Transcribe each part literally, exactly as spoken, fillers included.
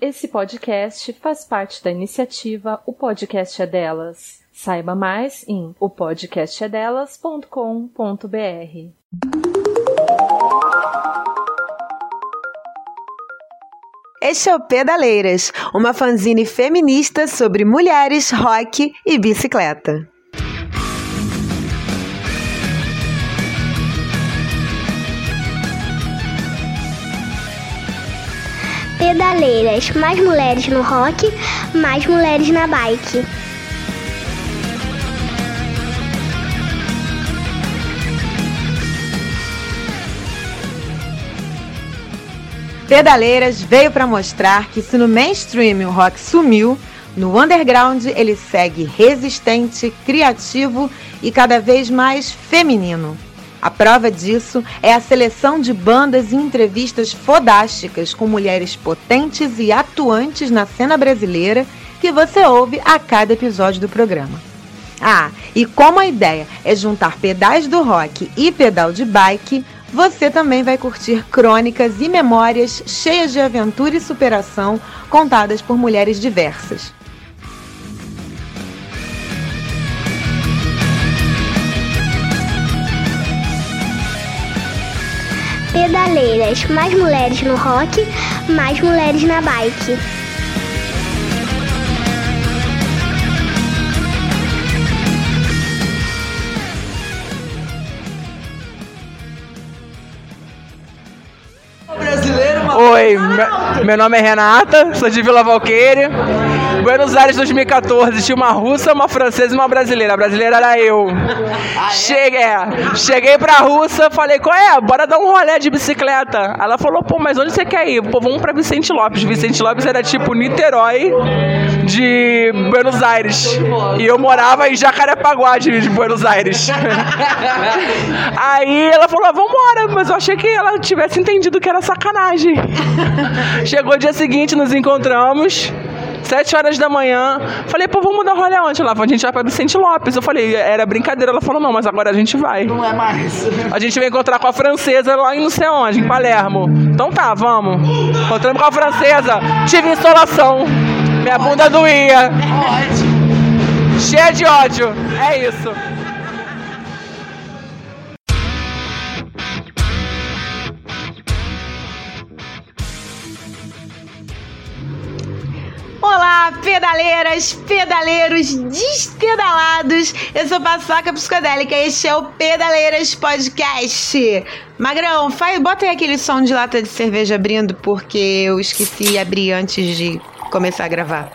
Esse podcast faz parte da iniciativa O Podcast é Delas. Saiba mais em o podcast é delas ponto com ponto b r. Este é o Pedaleiras, uma fanzine feminista sobre mulheres, rock e bicicleta. Pedaleiras, mais mulheres no rock, mais mulheres na bike. Pedaleiras veio para mostrar que se no mainstream o rock sumiu, no underground ele segue resistente, criativo e cada vez mais feminino. A prova disso é a seleção de bandas e entrevistas fodásticas com mulheres potentes e atuantes na cena brasileira que você ouve a cada episódio do programa. Ah, e como a ideia é juntar pedais do rock e pedal de bike, você também vai curtir crônicas e memórias cheias de aventura e superação contadas por mulheres diversas. Pedaleiras, mais mulheres no rock, mais mulheres na bike. Oi, meu nome é Renata, sou de Vila Valqueire. Buenos Aires dois mil e catorze, tinha uma russa, uma francesa e uma brasileira. A brasileira era eu. Cheguei, cheguei pra russa, falei, qual é? Bora dar um rolê de bicicleta. Ela falou, pô, mas onde você quer ir? Pô, vamos pra Vicente Lopes. Vicente Lopes era tipo Niterói de Buenos Aires. E eu morava em Jacarepaguá de, de Buenos Aires. Aí ela falou, vambora, mas eu achei que ela tivesse entendido que era sacanagem. Chegou o dia seguinte, nos encontramos, sete horas da manhã. Falei, pô, vamos dar rolê onde? Ela falou, a gente vai pra Vicente Lopes. Eu falei, era brincadeira. Ela falou, não, mas agora a gente vai. Não é mais. A gente vai encontrar com a francesa lá em não sei onde, em Palermo. Então tá, vamos. Encontramos com a francesa, tive insolação. Minha bunda doía. Cheia de ódio. É isso. Olá, pedaleiras, pedaleiros despedalados. Eu sou Paçoca Psicodélica e este é o Pedaleiras Podcast. Magrão, faz, bota aí aquele som de lata de cerveja abrindo, porque eu esqueci de abrir antes de começar a gravar.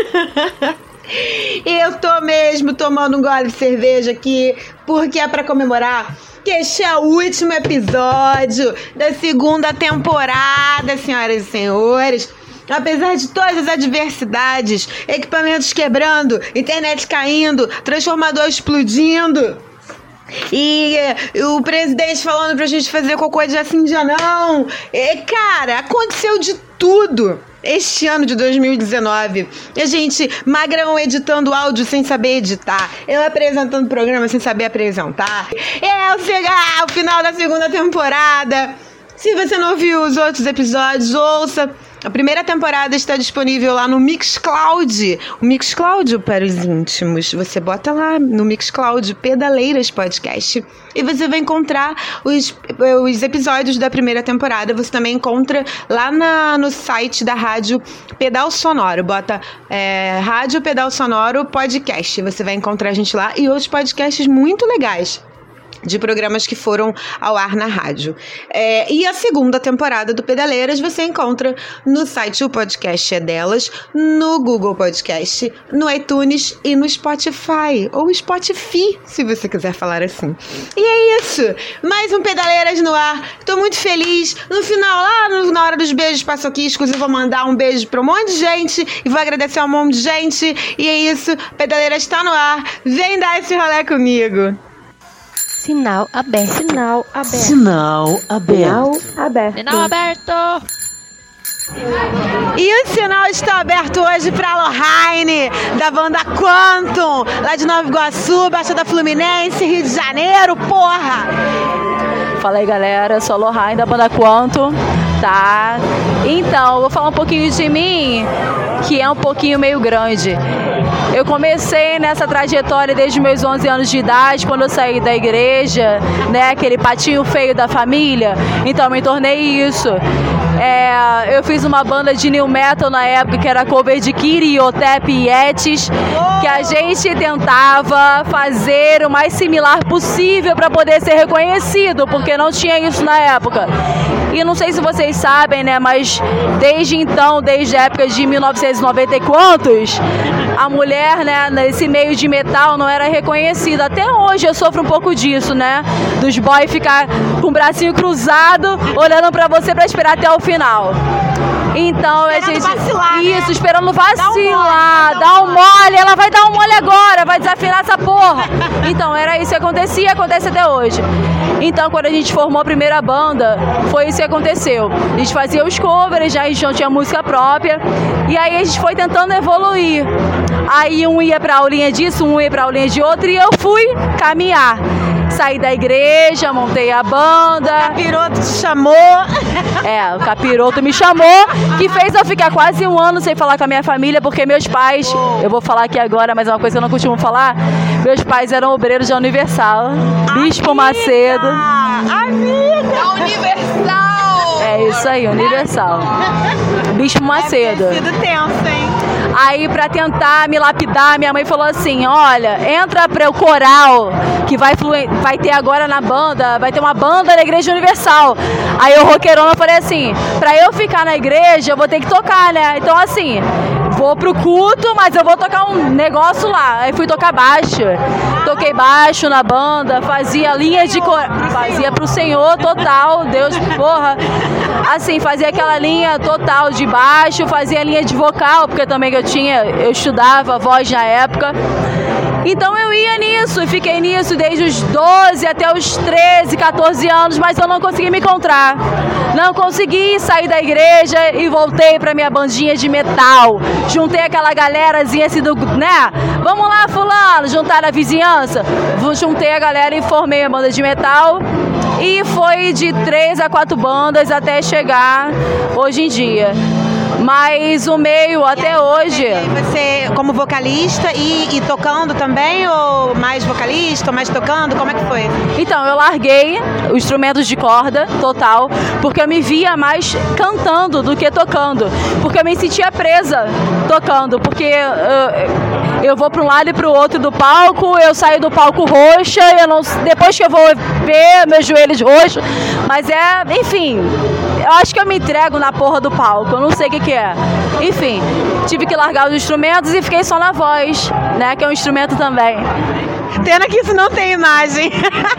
Eu tô mesmo tomando um gole de cerveja aqui, porque é pra comemorar que este é o último episódio da segunda temporada, senhoras e senhores. Apesar de todas as adversidades, equipamentos quebrando, internet caindo, transformador explodindo e, e o presidente falando pra gente fazer cocô de assim dia não. E, cara, aconteceu de tudo este ano de dois mil e dezenove. E a gente, Magrão editando áudio sem saber editar, eu apresentando programa sem saber apresentar. Eu chegar ao final da segunda temporada. Se você não ouviu os outros episódios, ouça. A primeira temporada está disponível lá no Mixcloud. O Mixcloud para os íntimos. Você bota lá no Mixcloud Pedaleiras Podcast e você vai encontrar os, os episódios da primeira temporada. Você também encontra lá na, no site da Rádio Pedal Sonoro. Bota é, Rádio Pedal Sonoro Podcast. Você vai encontrar a gente lá e outros podcasts muito legais de programas que foram ao ar na rádio. É, e a segunda temporada do Pedaleiras você encontra no site O Podcast é Delas, no Google Podcast, no iTunes e no Spotify, ou Spotify, se você quiser falar assim. E é isso, mais um Pedaleiras no ar. Tô muito feliz. No final, lá no, na hora dos beijos paçoquiscos, eu vou mandar um beijo pra um monte de gente e vou agradecer a um monte de gente. E é isso, Pedaleiras tá no ar. Vem dar esse rolê comigo. Sinal aberto. Sinal aberto. Sinal aberto. Sinal aberto. Sinal aberto. E o sinal está aberto hoje para a Lohane, da banda Quantum, lá de Nova Iguaçu, Baixada Fluminense, Rio de Janeiro, porra! Fala aí, galera, eu sou a Lohane, da banda Quantum. Tá. Então, eu vou falar um pouquinho de mim, que é um pouquinho meio grande. Eu comecei nessa trajetória desde meus onze anos de idade, quando eu saí da igreja, né, aquele patinho feio da família. Então, eu me tornei isso. É, eu fiz uma banda de new metal na época, que era cover de Kiri, Otep e Yetis, que a gente tentava fazer o mais similar possível para poder ser reconhecido, porque não tinha isso na época. E não sei se vocês sabem, né, mas desde então, desde a época de mil novecentos e noventa e quantos, a mulher, né, nesse meio de metal não era reconhecida. Até hoje eu sofro um pouco disso, né, dos boys ficar com o bracinho cruzado, olhando pra você pra esperar até o final. Então, a gente... vacilar, isso, né? esperando vacilar, dá um mole, mole, ela vai dar um mole agora, vai desafinar essa porra. Então, era isso que acontecia e acontece até hoje. Então, quando a gente formou a primeira banda, foi isso que aconteceu. A gente fazia os covers, já a gente não tinha música própria, e aí a gente foi tentando evoluir. Aí um ia pra aulinha disso, um ia pra aulinha de outro, e eu fui caminhar. Saí da igreja, montei a banda. O capiroto te chamou. É, o capiroto me chamou, que fez eu ficar quase um ano sem falar com a minha família, porque meus pais, eu vou falar aqui agora, mas é uma coisa que eu não costumo falar, meus pais eram obreiros da Universal. Bispo Macedo. Amiga! Da Universal! É isso aí, Universal. Bispo Macedo. Deve ter sido tenso, hein? Aí, pra tentar me lapidar, minha mãe falou assim, olha, entra para o coral, que vai, fluen- vai ter agora na banda, vai ter uma banda na Igreja Universal. Aí eu, roqueirona, falei assim, pra eu ficar na igreja, eu vou ter que tocar, né? Então, assim, vou pro culto, mas eu vou tocar um negócio lá. Aí fui tocar baixo. Toquei baixo na banda, fazia linha de coral, fazia pro Senhor total, Deus, porra. Assim, fazia aquela linha total de baixo, fazia linha de vocal, porque também eu tinha, eu estudava voz na época. Então eu ia nisso, e fiquei nisso desde os doze até os treze, catorze anos, mas eu não consegui me encontrar. Não consegui sair da igreja e voltei pra minha bandinha de metal. Juntei aquela galerazinha assim do, né? Vamos lá, fulano, juntar a vizinhança. Juntei a galera e formei a banda de metal. E foi de três a quatro bandas até chegar hoje em dia. Mas o meio até hoje... Você como vocalista e, e tocando também, ou mais vocalista, ou mais tocando, como é que foi? Então, eu larguei os instrumentos de corda, total, porque eu me via mais cantando do que tocando, porque eu me sentia presa tocando, porque uh, eu vou para um lado e para o outro do palco, eu saio do palco roxa, eu não, depois que eu vou ver meus joelhos roxos, mas é, enfim... Eu acho que eu me entrego na porra do palco, eu não sei o que que é. Enfim, tive que largar os instrumentos e fiquei só na voz, né, que é um instrumento também. Pena que isso não tem imagem.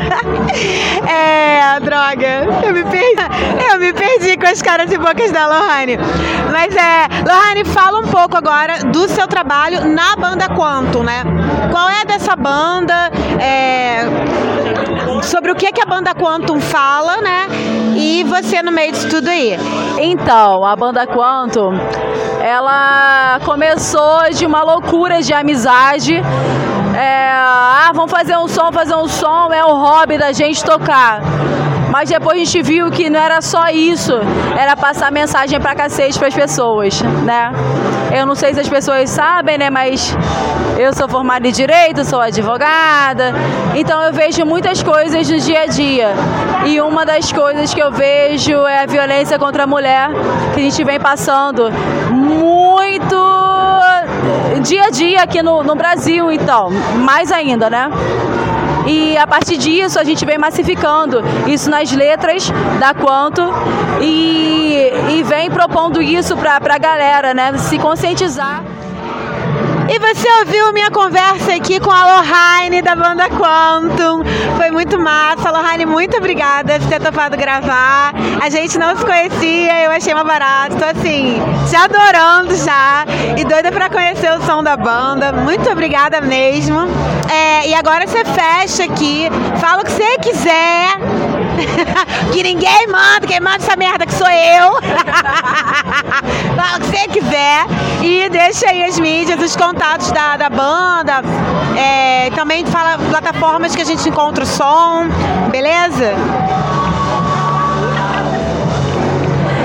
É, droga. Eu me perdi. Eu me perdi com as caras e bocas da Lohane. Mas é, Lohane, fala um pouco agora do seu trabalho na banda Quantum, né? Qual é dessa banda? É, sobre o que, que a banda Quantum fala, né? E você no meio disso tudo aí. Então, a banda Quantum, ela começou de uma loucura de amizade. É, ah, vamos fazer um som, fazer um som, é o hobby da gente tocar. Mas depois a gente viu que não era só isso, era passar mensagem pra cacete pras pessoas, né? Eu não sei se as pessoas sabem, né, mas eu sou formada em Direito, sou advogada, então eu vejo muitas coisas no dia a dia. E uma das coisas que eu vejo é a violência contra a mulher, que a gente vem passando muito dia a dia aqui no, no Brasil, então, mais ainda, né? E a partir disso a gente vem massificando isso nas letras da Quantum e, e vem propondo isso pra, pra galera, né? Se conscientizar. E você ouviu minha conversa aqui com a Lohane da banda Quantum. Foi muito massa. Lohane, muito obrigada por ter topado gravar. A gente não se conhecia, eu achei uma barata. Tô assim, te adorando já. E doida pra conhecer o som da banda. Muito obrigada mesmo. É, e agora você fecha aqui, fala o que você quiser. Que ninguém manda, quem manda essa merda que sou eu. Fala o que você quiser. E deixa aí as mídias, os contatos da, da banda. É, também fala plataformas que a gente encontra o som. Beleza?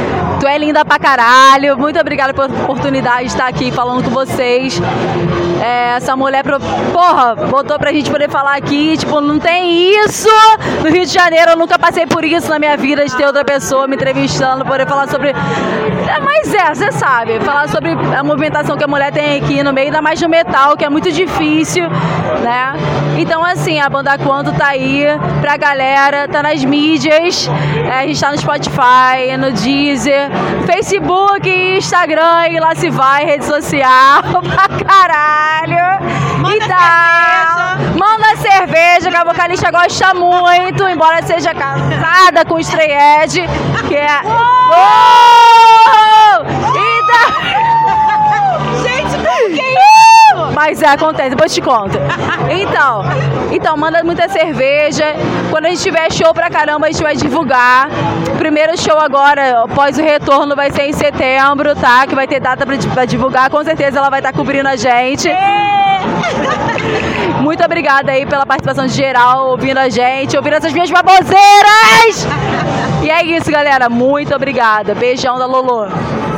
Tu é linda pra caralho. Muito obrigada pela oportunidade de estar aqui falando com vocês. É, essa mulher, pro... porra, botou pra gente poder falar aqui. Tipo, não tem isso no Rio de Janeiro. Eu nunca passei por isso na minha vida, de ter outra pessoa me entrevistando, poder falar sobre... É, mas é, você sabe, falar sobre a movimentação que a mulher tem aqui no meio, ainda mais no metal, que é muito difícil, né? Então, assim, a Banda Quanto tá aí pra galera, tá nas mídias, é, a gente tá no Spotify, no Deezer, Facebook, Instagram, e lá se vai, rede social, pra caralho. Manda e tal. cerveja. Manda cerveja, que a vocalista gosta muito, embora seja casada com o Stray Edge, que é... Uou! E tal. Gente, por que isso? Mas é, acontece, depois te conto. Então, então, manda muita cerveja. Quando a gente tiver show pra caramba, a gente vai divulgar. O primeiro show agora, após o retorno, vai ser em setembro, tá? Que vai ter data pra, pra divulgar. Com certeza ela vai estar cobrindo a gente. Muito obrigada aí pela participação de geral, ouvindo a gente, ouvindo essas minhas baboseiras. E é isso, galera. Muito obrigada. Beijão da Lolo.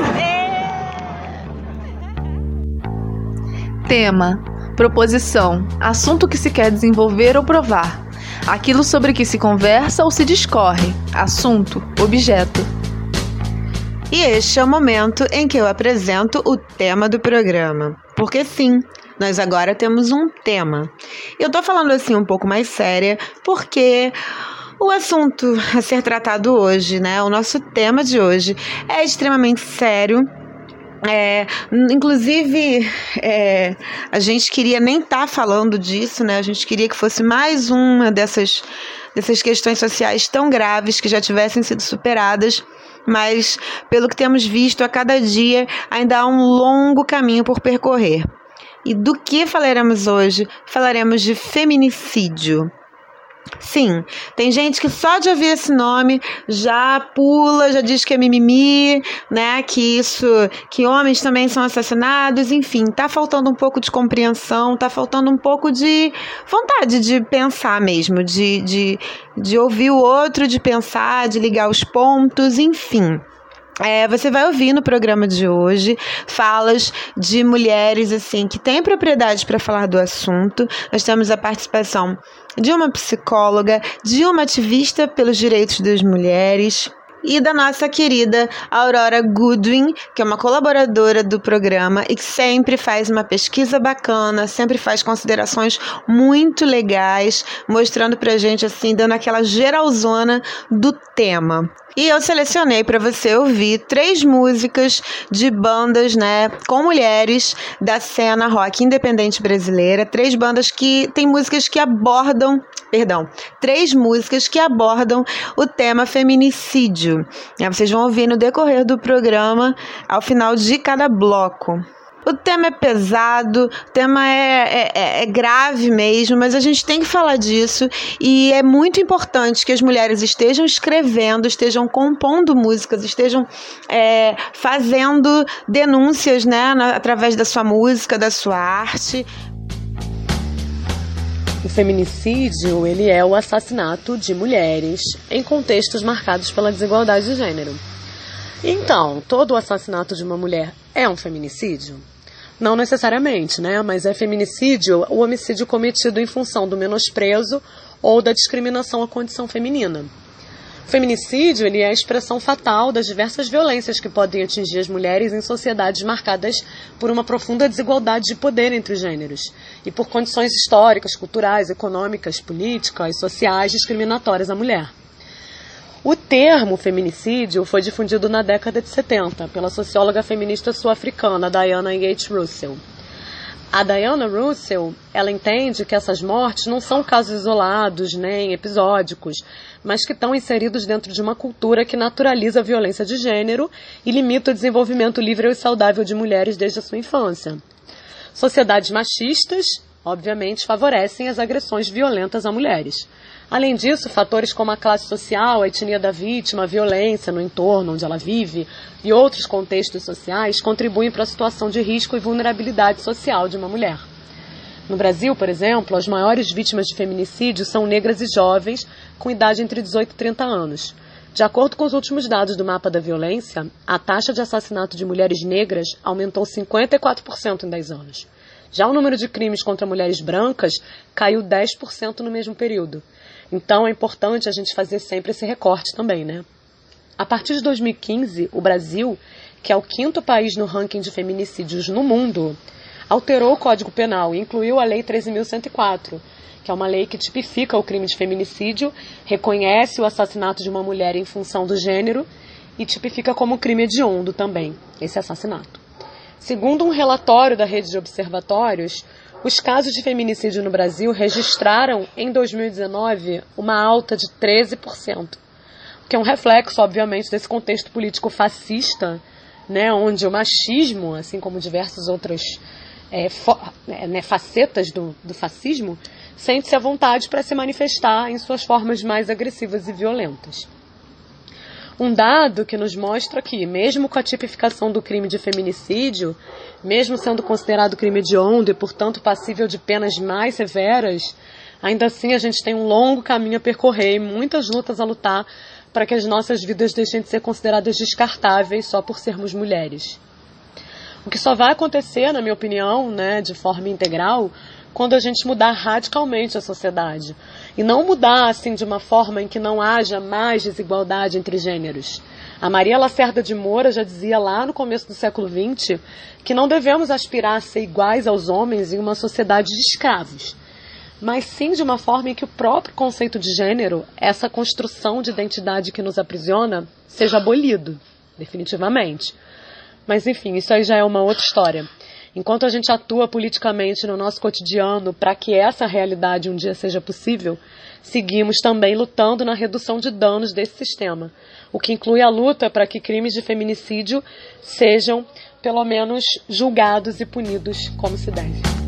Tema: proposição, assunto que se quer desenvolver ou provar, aquilo sobre que se conversa ou se discorre, assunto, objeto. E este é o momento em que eu apresento o tema do programa. Porque sim, nós agora temos um tema. Eu tô falando assim um pouco mais séria, porque o assunto a ser tratado hoje, né, o nosso tema de hoje é extremamente sério. É, inclusive, é, a gente queria nem estar tá falando disso, né? A gente queria que fosse mais uma dessas, dessas questões sociais tão graves que já tivessem sido superadas, mas pelo que temos visto a cada dia ainda há um longo caminho por percorrer. E do que falaremos hoje? Falaremos de feminicídio. Sim, tem gente que só de ouvir esse nome já pula, já diz que é mimimi, né, que isso, que homens também são assassinados, enfim, tá faltando um pouco de compreensão, tá faltando um pouco de vontade de pensar mesmo, de, de, de ouvir o outro, de pensar, de ligar os pontos, enfim. É, você vai ouvir no programa de hoje falas de mulheres assim que têm propriedade para falar do assunto. Nós temos a participação de uma psicóloga, de uma ativista pelos direitos das mulheres e da nossa querida Aurora Goodwin, que é uma colaboradora do programa e que sempre faz uma pesquisa bacana, sempre faz considerações muito legais, mostrando pra gente assim, dando aquela geralzona do tema. E eu selecionei para você ouvir três músicas de bandas, né, com mulheres da cena rock independente brasileira. Três bandas que tem músicas que abordam, perdão, três músicas que abordam o tema feminicídio. E vocês vão ouvir no decorrer do programa, ao final de cada bloco. O tema é pesado, o tema é, é, é grave mesmo, mas a gente tem que falar disso e é muito importante que as mulheres estejam escrevendo, estejam compondo músicas, estejam é, fazendo denúncias, né, na, através da sua música, da sua arte. O feminicídio, ele é o assassinato de mulheres em contextos marcados pela desigualdade de gênero. Então, todo o assassinato de uma mulher é um feminicídio? Não necessariamente, né? Mas é feminicídio o homicídio cometido em função do menosprezo ou da discriminação à condição feminina. O feminicídio, ele é a expressão fatal das diversas violências que podem atingir as mulheres em sociedades marcadas por uma profunda desigualdade de poder entre os gêneros e por condições históricas, culturais, econômicas, políticas, sociais discriminatórias à mulher. O termo feminicídio foi difundido na década de setenta pela socióloga feminista sul-africana Diana Yates Russell. A Diana Russell, ela entende que essas mortes não são casos isolados nem episódicos, mas que estão inseridos dentro de uma cultura que naturaliza a violência de gênero e limita o desenvolvimento livre e saudável de mulheres desde a sua infância. Sociedades machistas, obviamente, favorecem as agressões violentas a mulheres. Além disso, fatores como a classe social, a etnia da vítima, a violência no entorno onde ela vive e outros contextos sociais contribuem para a situação de risco e vulnerabilidade social de uma mulher. No Brasil, por exemplo, as maiores vítimas de feminicídio são negras e jovens com idade entre dezoito e trinta anos. De acordo com os últimos dados do Mapa da Violência, a taxa de assassinato de mulheres negras aumentou cinquenta e quatro por cento em dez anos. Já o número de crimes contra mulheres brancas caiu dez por cento no mesmo período. Então é importante a gente fazer sempre esse recorte também, né? A partir de dois mil e quinze, o Brasil, que é o quinto país no ranking de feminicídios no mundo, alterou o Código Penal e incluiu a Lei treze mil cento e quatro, que é uma lei que tipifica o crime de feminicídio, reconhece o assassinato de uma mulher em função do gênero e tipifica como crime hediondo também esse assassinato. Segundo um relatório da Rede de Observatórios, os casos de feminicídio no Brasil registraram, em dois mil e dezenove, uma alta de treze por cento, que é um reflexo, obviamente, desse contexto político fascista, né, onde o machismo, assim como diversas outras é, fo- né, facetas do, do fascismo, sente-se à vontade para se manifestar em suas formas mais agressivas e violentas. Um dado que nos mostra que, mesmo com a tipificação do crime de feminicídio, mesmo sendo considerado crime hediondo e, portanto, passível de penas mais severas, ainda assim a gente tem um longo caminho a percorrer e muitas lutas a lutar para que as nossas vidas deixem de ser consideradas descartáveis só por sermos mulheres. O que só vai acontecer, na minha opinião, né, de forma integral, quando a gente mudar radicalmente a sociedade. E não mudar assim de uma forma em que não haja mais desigualdade entre gêneros. A Maria Lacerda de Moura já dizia lá no começo do século vinte que não devemos aspirar a ser iguais aos homens em uma sociedade de escravos, mas sim de uma forma em que o próprio conceito de gênero, essa construção de identidade que nos aprisiona, seja abolido, definitivamente. Mas enfim, isso aí já é uma outra história. Enquanto a gente atua politicamente no nosso cotidiano para que essa realidade um dia seja possível, seguimos também lutando na redução de danos desse sistema, o que inclui a luta para que crimes de feminicídio sejam, pelo menos, julgados e punidos como se deve.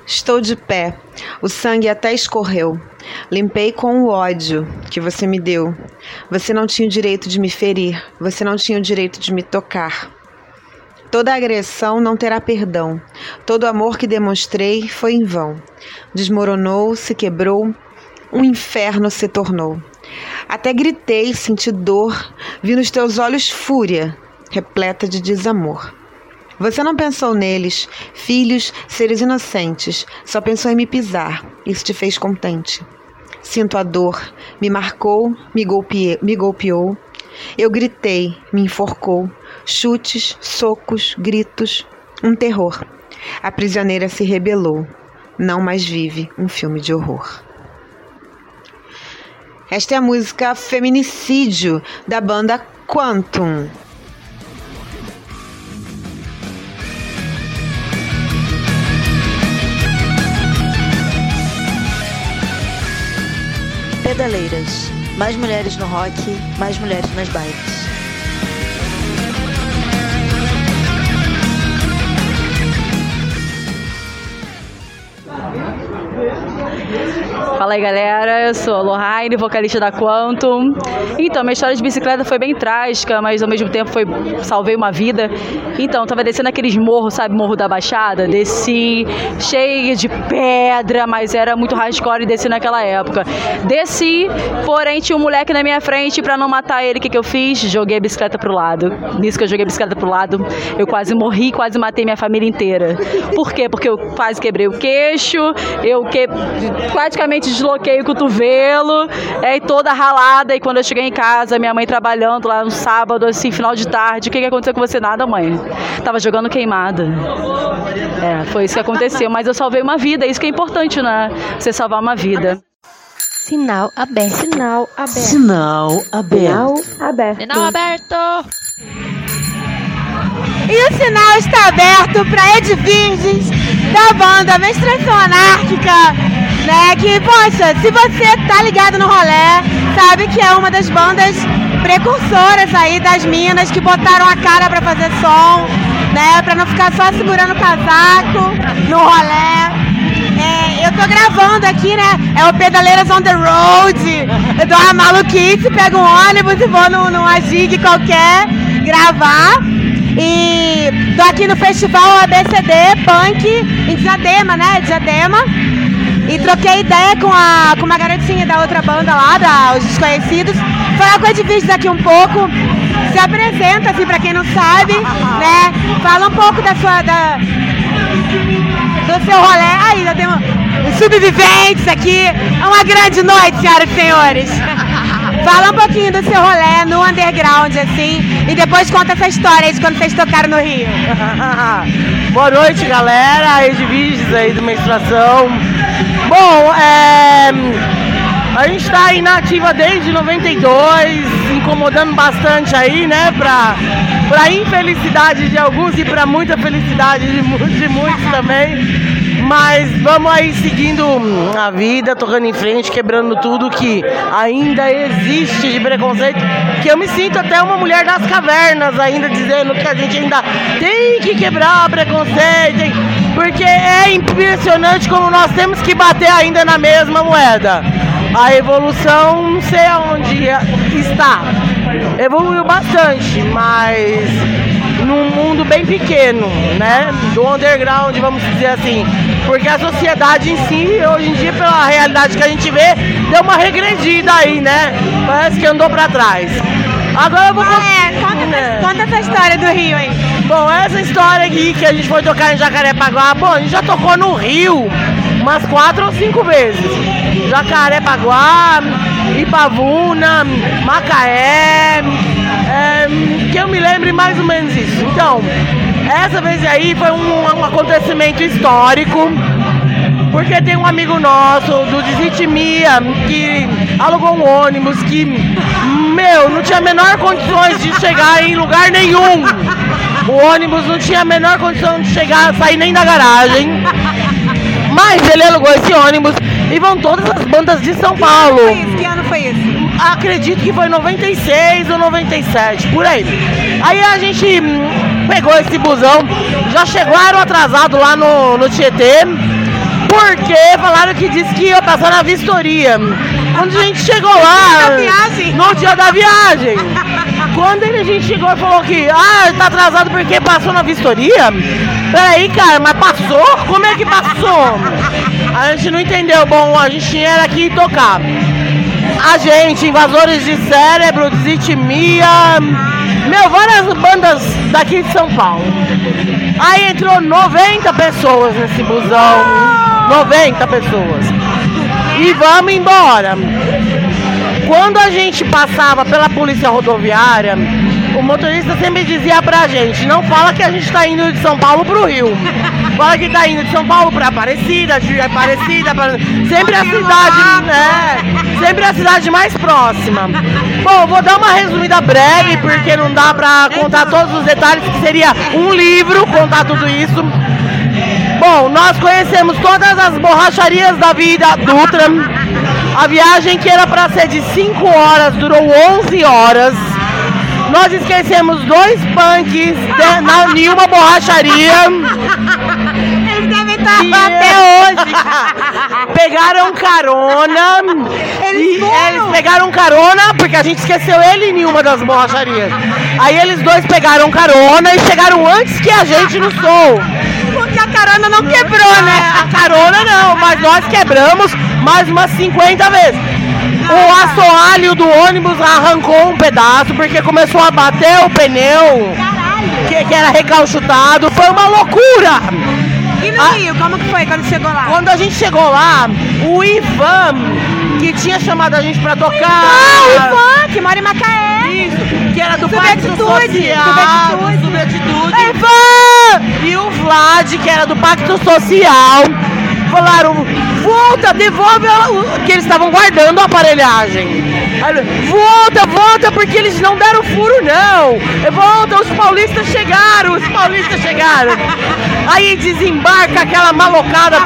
Estou de pé, o sangue até escorreu. Limpei com o ódio que você me deu. Você não tinha o direito de me ferir, você não tinha o direito de me tocar. Toda agressão não terá perdão. Todo amor que demonstrei foi em vão. Desmoronou, se quebrou, um inferno se tornou. Até gritei, senti dor, vi nos teus olhos fúria, repleta de desamor. Você não pensou neles, filhos, seres inocentes, só pensou em me pisar, isso te fez contente. Sinto a dor, me marcou, me, golpeei, me golpeou. Eu gritei, me enforcou, chutes, socos, gritos, um terror. A prisioneira se rebelou, não mais vive um filme de horror. Esta é a música Feminicídio, da banda Quantum. Pedaleiras. Mais mulheres no rock, mais mulheres nas bikes. Fala aí, galera, eu sou a Lohane, vocalista da Quantum. Então, minha história de bicicleta foi bem trágica, mas ao mesmo tempo foi, salvei uma vida. Então, tava descendo aqueles morros, sabe, Morro da Baixada? Desci, cheio de pedra, mas era muito hardcore e desci naquela época. Desci, porém tinha um moleque na minha frente, pra não matar ele, o que que eu fiz? Joguei a bicicleta pro lado. Nisso que eu joguei a bicicleta pro lado, eu quase morri, quase matei minha família inteira. Por quê? Porque eu quase quebrei o queixo, eu que... praticamente desloquei o cotovelo, é, toda ralada, e quando eu cheguei em casa, minha mãe trabalhando lá no sábado, assim, final de tarde, o que que aconteceu com você? Nada, mãe. Tava jogando queimada. É, foi isso que aconteceu, mas eu salvei uma vida, isso que é importante, né? Você salvar uma vida. Sinal aberto. Sinal aberto. Sinal aberto. Sinal aberto. Sinal aberto. E o sinal está aberto para Ed Virgens, da banda Menstruação Anárquica, né? Que, poxa, se você tá ligado no rolê, sabe que é uma das bandas precursoras aí das minas que botaram a cara pra fazer som, né? Pra não ficar só segurando o casaco no rolê. É, eu tô gravando aqui, né? É o Pedaleiras on the Road. Eu dou uma maluquice, pego um ônibus e vou num, numa gig qualquer gravar. E tô aqui no festival A B C D Punk em Diadema, né? Diadema. E troquei ideia com, a, com uma garotinha da outra banda lá, da Os Desconhecidos. Falar com a Ed Virgens aqui um pouco. Se apresenta, assim, pra quem não sabe, né? Fala um pouco da sua... Da, do seu rolê. Aí, já temos os sobreviventes aqui. É uma grande noite, senhoras e senhores. Fala um pouquinho do seu rolê no underground, assim, e depois conta essa história aí de quando vocês tocaram no Rio. Boa noite, galera. Ed Virgens aí do Menstruação. Bom, é... a gente tá aí na ativa desde noventa e dois, incomodando bastante aí, né, pra, pra infelicidade de alguns e pra muita felicidade de, de muitos também. Mas vamos aí seguindo a vida, tocando em frente, quebrando tudo que ainda existe de preconceito, que eu me sinto até uma mulher das cavernas ainda dizendo que a gente ainda tem que quebrar preconceito, porque é impressionante como nós temos que bater ainda na mesma moeda. A evolução, não sei aonde está, evoluiu bastante, mas num mundo bem pequeno, né, do underground, vamos dizer assim, porque a sociedade em si, hoje em dia, pela realidade que a gente vê, deu uma regredida aí, né, parece que andou pra trás. Agora eu vou... Ah, é, conta, é. conta essa história do Rio aí. Bom, essa história aqui que a gente foi tocar em Jacarepaguá, bom, a gente já tocou no Rio umas quatro ou cinco vezes. Jacarepaguá, Ipavuna, Macaé, é, que eu me lembre mais ou menos isso. Então, essa vez aí foi um, um acontecimento histórico, porque tem um amigo nosso do Desritmia que alugou um ônibus que, meu, não tinha a menor condições de chegar em lugar nenhum. O ônibus não tinha a menor condição de chegar, sair nem da garagem. Mas ele alugou esse ônibus e vão todas as bandas de São Paulo. Que ano foi isso? Que ano foi isso? Acredito que foi noventa e seis ou noventa e sete, por aí. Aí a gente pegou esse busão, já chegaram atrasado lá no, no Tietê. Porque falaram que disse que ia passar na vistoria. Quando a gente chegou lá, no dia da viagem, quando a gente chegou e falou que ah, tá atrasado porque passou na vistoria. Peraí, cara, mas passou? Como é que passou? A gente não entendeu. Bom, a gente tinha que ir tocar. A gente, Invasores de Cérebro, Desitmia, meu, várias bandas daqui de São Paulo. Aí entrou noventa pessoas nesse busão. noventa pessoas. E vamos embora. Quando a gente passava pela polícia rodoviária, o motorista sempre dizia pra gente: não fala que a gente tá indo de São Paulo pro Rio. Fala que tá indo de São Paulo pra Aparecida, de Aparecida, pra... sempre a cidade, né? Sempre a cidade mais próxima. Bom, vou dar uma resumida breve, porque não dá pra contar todos os detalhes, que seria um livro contar tudo isso. Bom, nós conhecemos todas as borracharias da vida Dutra. A viagem, que era pra ser de cinco horas, durou onze horas. Nós esquecemos dois punks de, na, em uma borracharia. Eles devem estar e, até hoje. Pegaram carona. Eles, e, eles pegaram carona porque a gente esqueceu ele em uma das borracharias. Aí eles dois pegaram carona e chegaram antes que a gente no sol. Porque a carona não quebrou, né? A carona não, mas nós quebramos mais umas cinquenta vezes. O assoalho do ônibus arrancou um pedaço porque começou a bater o pneu, que, que era recalchutado. Foi uma loucura. E no Rio, como que foi quando chegou lá? Quando a gente chegou lá, o Ivan, que tinha chamado a gente pra tocar... Ah, o Ivan, que mora em Macaé. Isso, que era do Pacto Social. Subatitude. Ivan! E o Vlad, que era do Pacto Social. Falaram: volta, devolve a... que eles estavam guardando a aparelhagem. Aí, volta, volta, porque eles não deram furo, não. Volta, os paulistas chegaram, os paulistas chegaram. Aí desembarca aquela malocada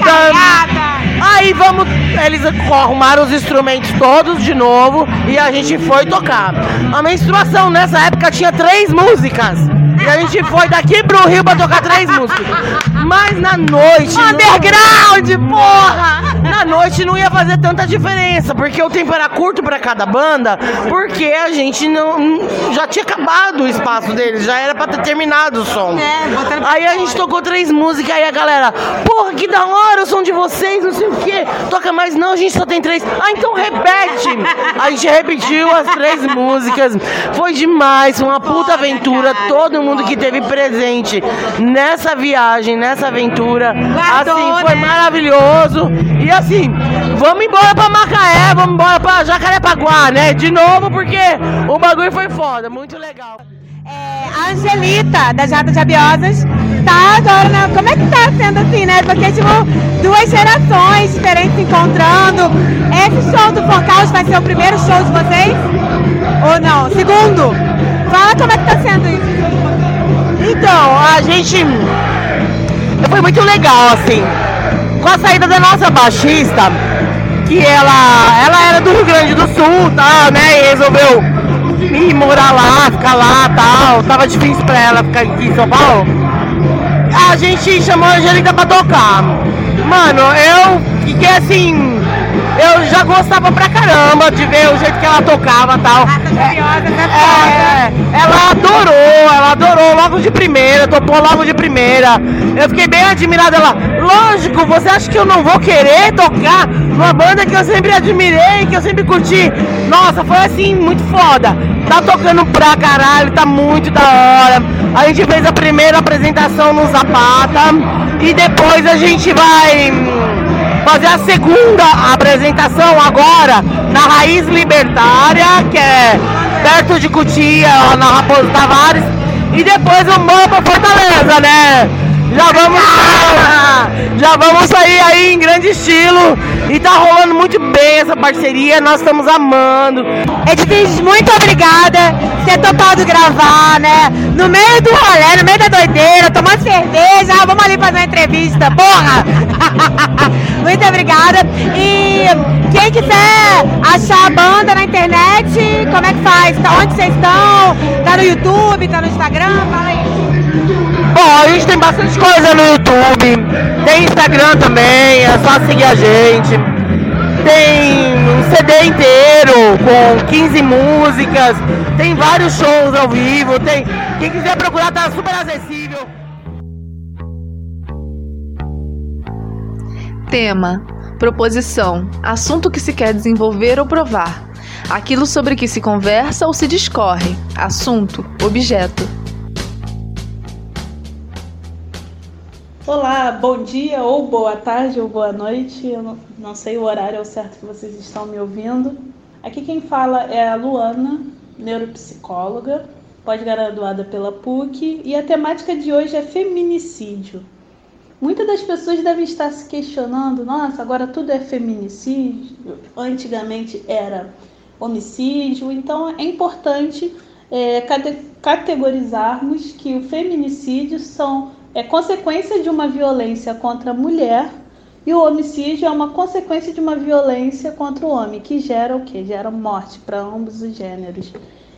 toda. Aí vamos, eles arrumaram os instrumentos todos de novo e a gente foi tocar. A menstruação nessa época tinha três músicas. E a gente foi daqui pro Rio pra tocar três músicas. Mas na noite... Underground, não... porra! Na noite não ia fazer tanta diferença, porque o tempo era curto pra cada banda, porque a gente não... já tinha acabado o espaço deles, já era pra ter terminado o som. É, aí a gente tocou três músicas, aí a galera: porra, que da hora o som de vocês, não sei o que. Toca mais não, a gente só tem três. Ah, então repete! A gente repetiu as três músicas. Foi demais, foi uma puta aventura. Todo mundo que teve presente nessa viagem, nessa aventura, assim, foi maravilhoso. E assim, vamos embora pra Macaé, vamos embora pra Jacarepaguá, né? De novo, porque o bagulho foi foda, muito legal. É, a Angelita, das Ratas Rabiosas, tá agora, né? Como é que tá sendo assim, né? Porque, tipo, duas gerações diferentes se encontrando. Esse show do Focaus vai ser o primeiro show de vocês? Ou não? Segundo? Fala como é que tá sendo isso. Então, a gente... foi muito legal, assim. Com a saída da nossa baixista, que ela, ela era do Rio Grande do Sul, tal, né? E resolveu ir morar lá, ficar lá, tal. Tava difícil pra ela ficar aqui em São Paulo. A gente chamou a Angelita pra tocar. Mano, eu fiquei assim... eu já gostava pra caramba de ver o jeito que ela tocava e tal. É, é, ela adorou, ela adorou logo de primeira, topou logo de primeira. Eu fiquei bem admirada. Ela: lógico, você acha que eu não vou querer tocar numa banda que eu sempre admirei, que eu sempre curti? Nossa, foi assim, muito foda. Tá tocando pra caralho, tá muito da hora. A gente fez a primeira apresentação no Zapata e depois a gente vai fazer a segunda apresentação agora na Raiz Libertária, que é perto de Cotia, na Raposo Tavares, e depois vamos pra Fortaleza, né? Já vamos, já vamos sair aí em grande estilo e tá rolando muito bem essa parceria, nós estamos amando. Edviges, muito obrigada por ter topado gravar, né? No meio do rolê, no meio da doideira, tomando cerveja, vamos ali fazer uma entrevista, porra! Muito obrigada. E quem quiser achar a banda na internet, como é que faz? Tá, onde vocês estão? Tá no YouTube, tá no Instagram? Fala aí. Bom, a gente tem bastante coisa no YouTube, tem Instagram também, é só seguir a gente. Tem um C D inteiro com quinze músicas, tem vários shows ao vivo, tem... Quem quiser procurar tá super acessível. Tema, proposição, assunto que se quer desenvolver ou provar. Aquilo sobre que se conversa ou se discorre. Assunto, objeto. Olá, bom dia, ou boa tarde, ou boa noite. Eu não, não sei o horário ao certo que vocês estão me ouvindo. Aqui quem fala é a Luana, neuropsicóloga, pós-graduada pela P U C, e a temática de hoje é feminicídio. Muitas das pessoas devem estar se questionando, nossa, agora tudo é feminicídio, antigamente era homicídio, então é importante é, categorizarmos que o feminicídio são, é consequência de uma violência contra a mulher e o homicídio é uma consequência de uma violência contra o homem, que gera o quê? Gera morte para ambos os gêneros.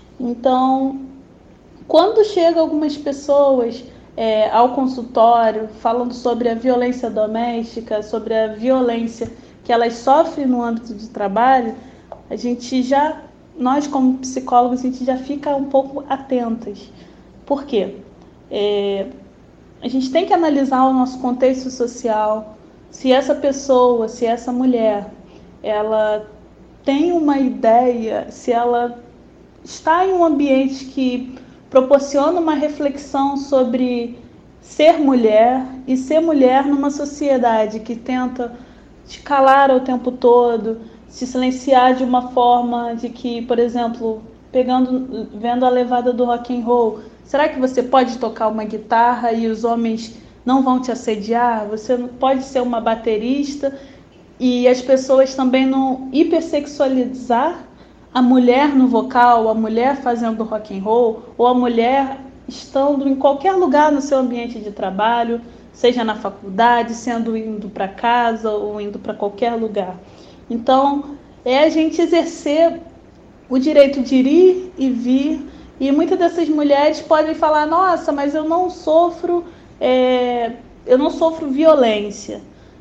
Então, quando chegam algumas pessoas é, ao consultório falando sobre a violência doméstica, sobre a violência que elas sofrem no âmbito de trabalho, a gente já, nós como psicólogos, a gente já fica um pouco atentas. Por quê? É, a gente tem que analisar o nosso contexto social, se essa pessoa, se essa mulher, ela tem uma ideia, se ela está em um ambiente que proporciona uma reflexão sobre ser mulher e ser mulher numa sociedade que tenta te calar o tempo todo, se silenciar de uma forma de que, por exemplo, pegando, vendo a levada do rock and roll, será que você pode tocar uma guitarra e os homens não vão te assediar? Você não pode ser uma baterista e as pessoas também não hipersexualizar a mulher no vocal, a mulher fazendo rock and roll, ou a mulher estando em qualquer lugar no seu ambiente de trabalho, seja na faculdade, sendo indo para casa ou indo para qualquer lugar. Então, é a gente exercer o direito de ir e vir, e muitas dessas mulheres podem falar, nossa, mas eu não sofro, é, eu não sofro violência,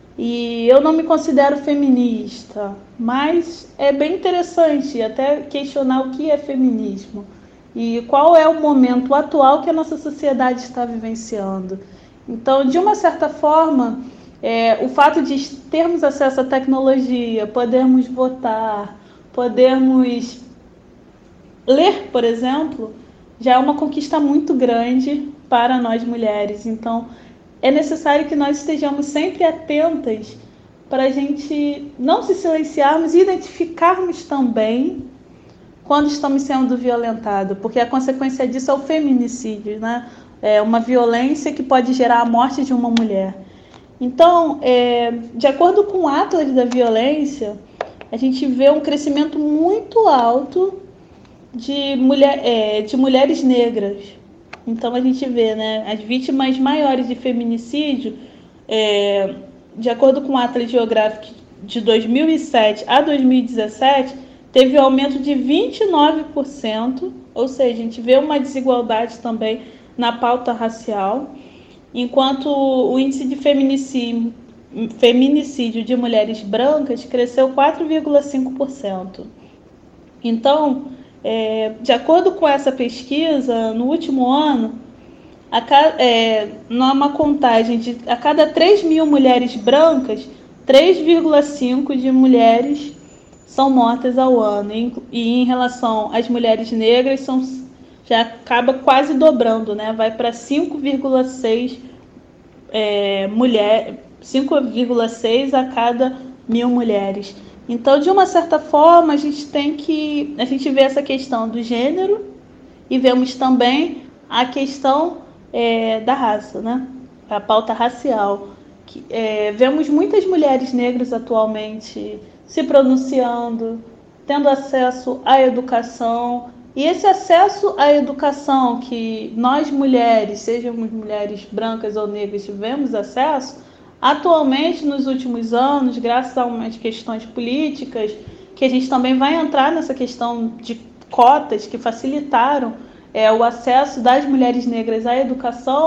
e eu não me considero feminista, mas é bem interessante até questionar o que é feminismo, e qual é o momento atual que a nossa sociedade está vivenciando. Então, de uma certa forma, É, o fato de termos acesso à tecnologia, podermos votar, podermos ler, por exemplo, já é uma conquista muito grande para nós mulheres. Então, é necessário que nós estejamos sempre atentas para a gente não se silenciarmos e identificarmos também quando estamos sendo violentados, porque a consequência disso é o feminicídio, né? É uma violência que pode gerar a morte de uma mulher. Então, é, de acordo com o Atlas da Violência, a gente vê um crescimento muito alto de, mulher, é, de mulheres negras. Então, a gente vê, né, as vítimas maiores de feminicídio, é, de acordo com o Atlas Geográfico de dois mil e sete a dois mil e dezessete, teve um aumento de vinte e nove por cento, ou seja, a gente vê uma desigualdade também na pauta racial. Enquanto o índice de feminicídio, feminicídio de mulheres brancas cresceu quatro vírgula cinco por cento. Então, é, de acordo com essa pesquisa, no último ano, a cada, é, numa contagem de a cada três mil mulheres brancas, três vírgula cinco de mulheres são mortas ao ano. E, e em relação às mulheres negras, são já acaba quase dobrando, né? Vai para cinco vírgula seis é, mulher, cinco vírgula seis a cada mil mulheres. Então, de uma certa forma, a gente tem que a gente vê essa questão do gênero e vemos também a questão é, da raça, né? A pauta racial. Que, é, vemos muitas mulheres negras atualmente se pronunciando, tendo acesso à educação. E esse acesso à educação que nós mulheres, sejamos mulheres brancas ou negras, tivemos acesso, atualmente nos últimos anos, graças a umas questões políticas, que a gente também vai entrar nessa questão de cotas que facilitaram é, o acesso das mulheres negras à educação,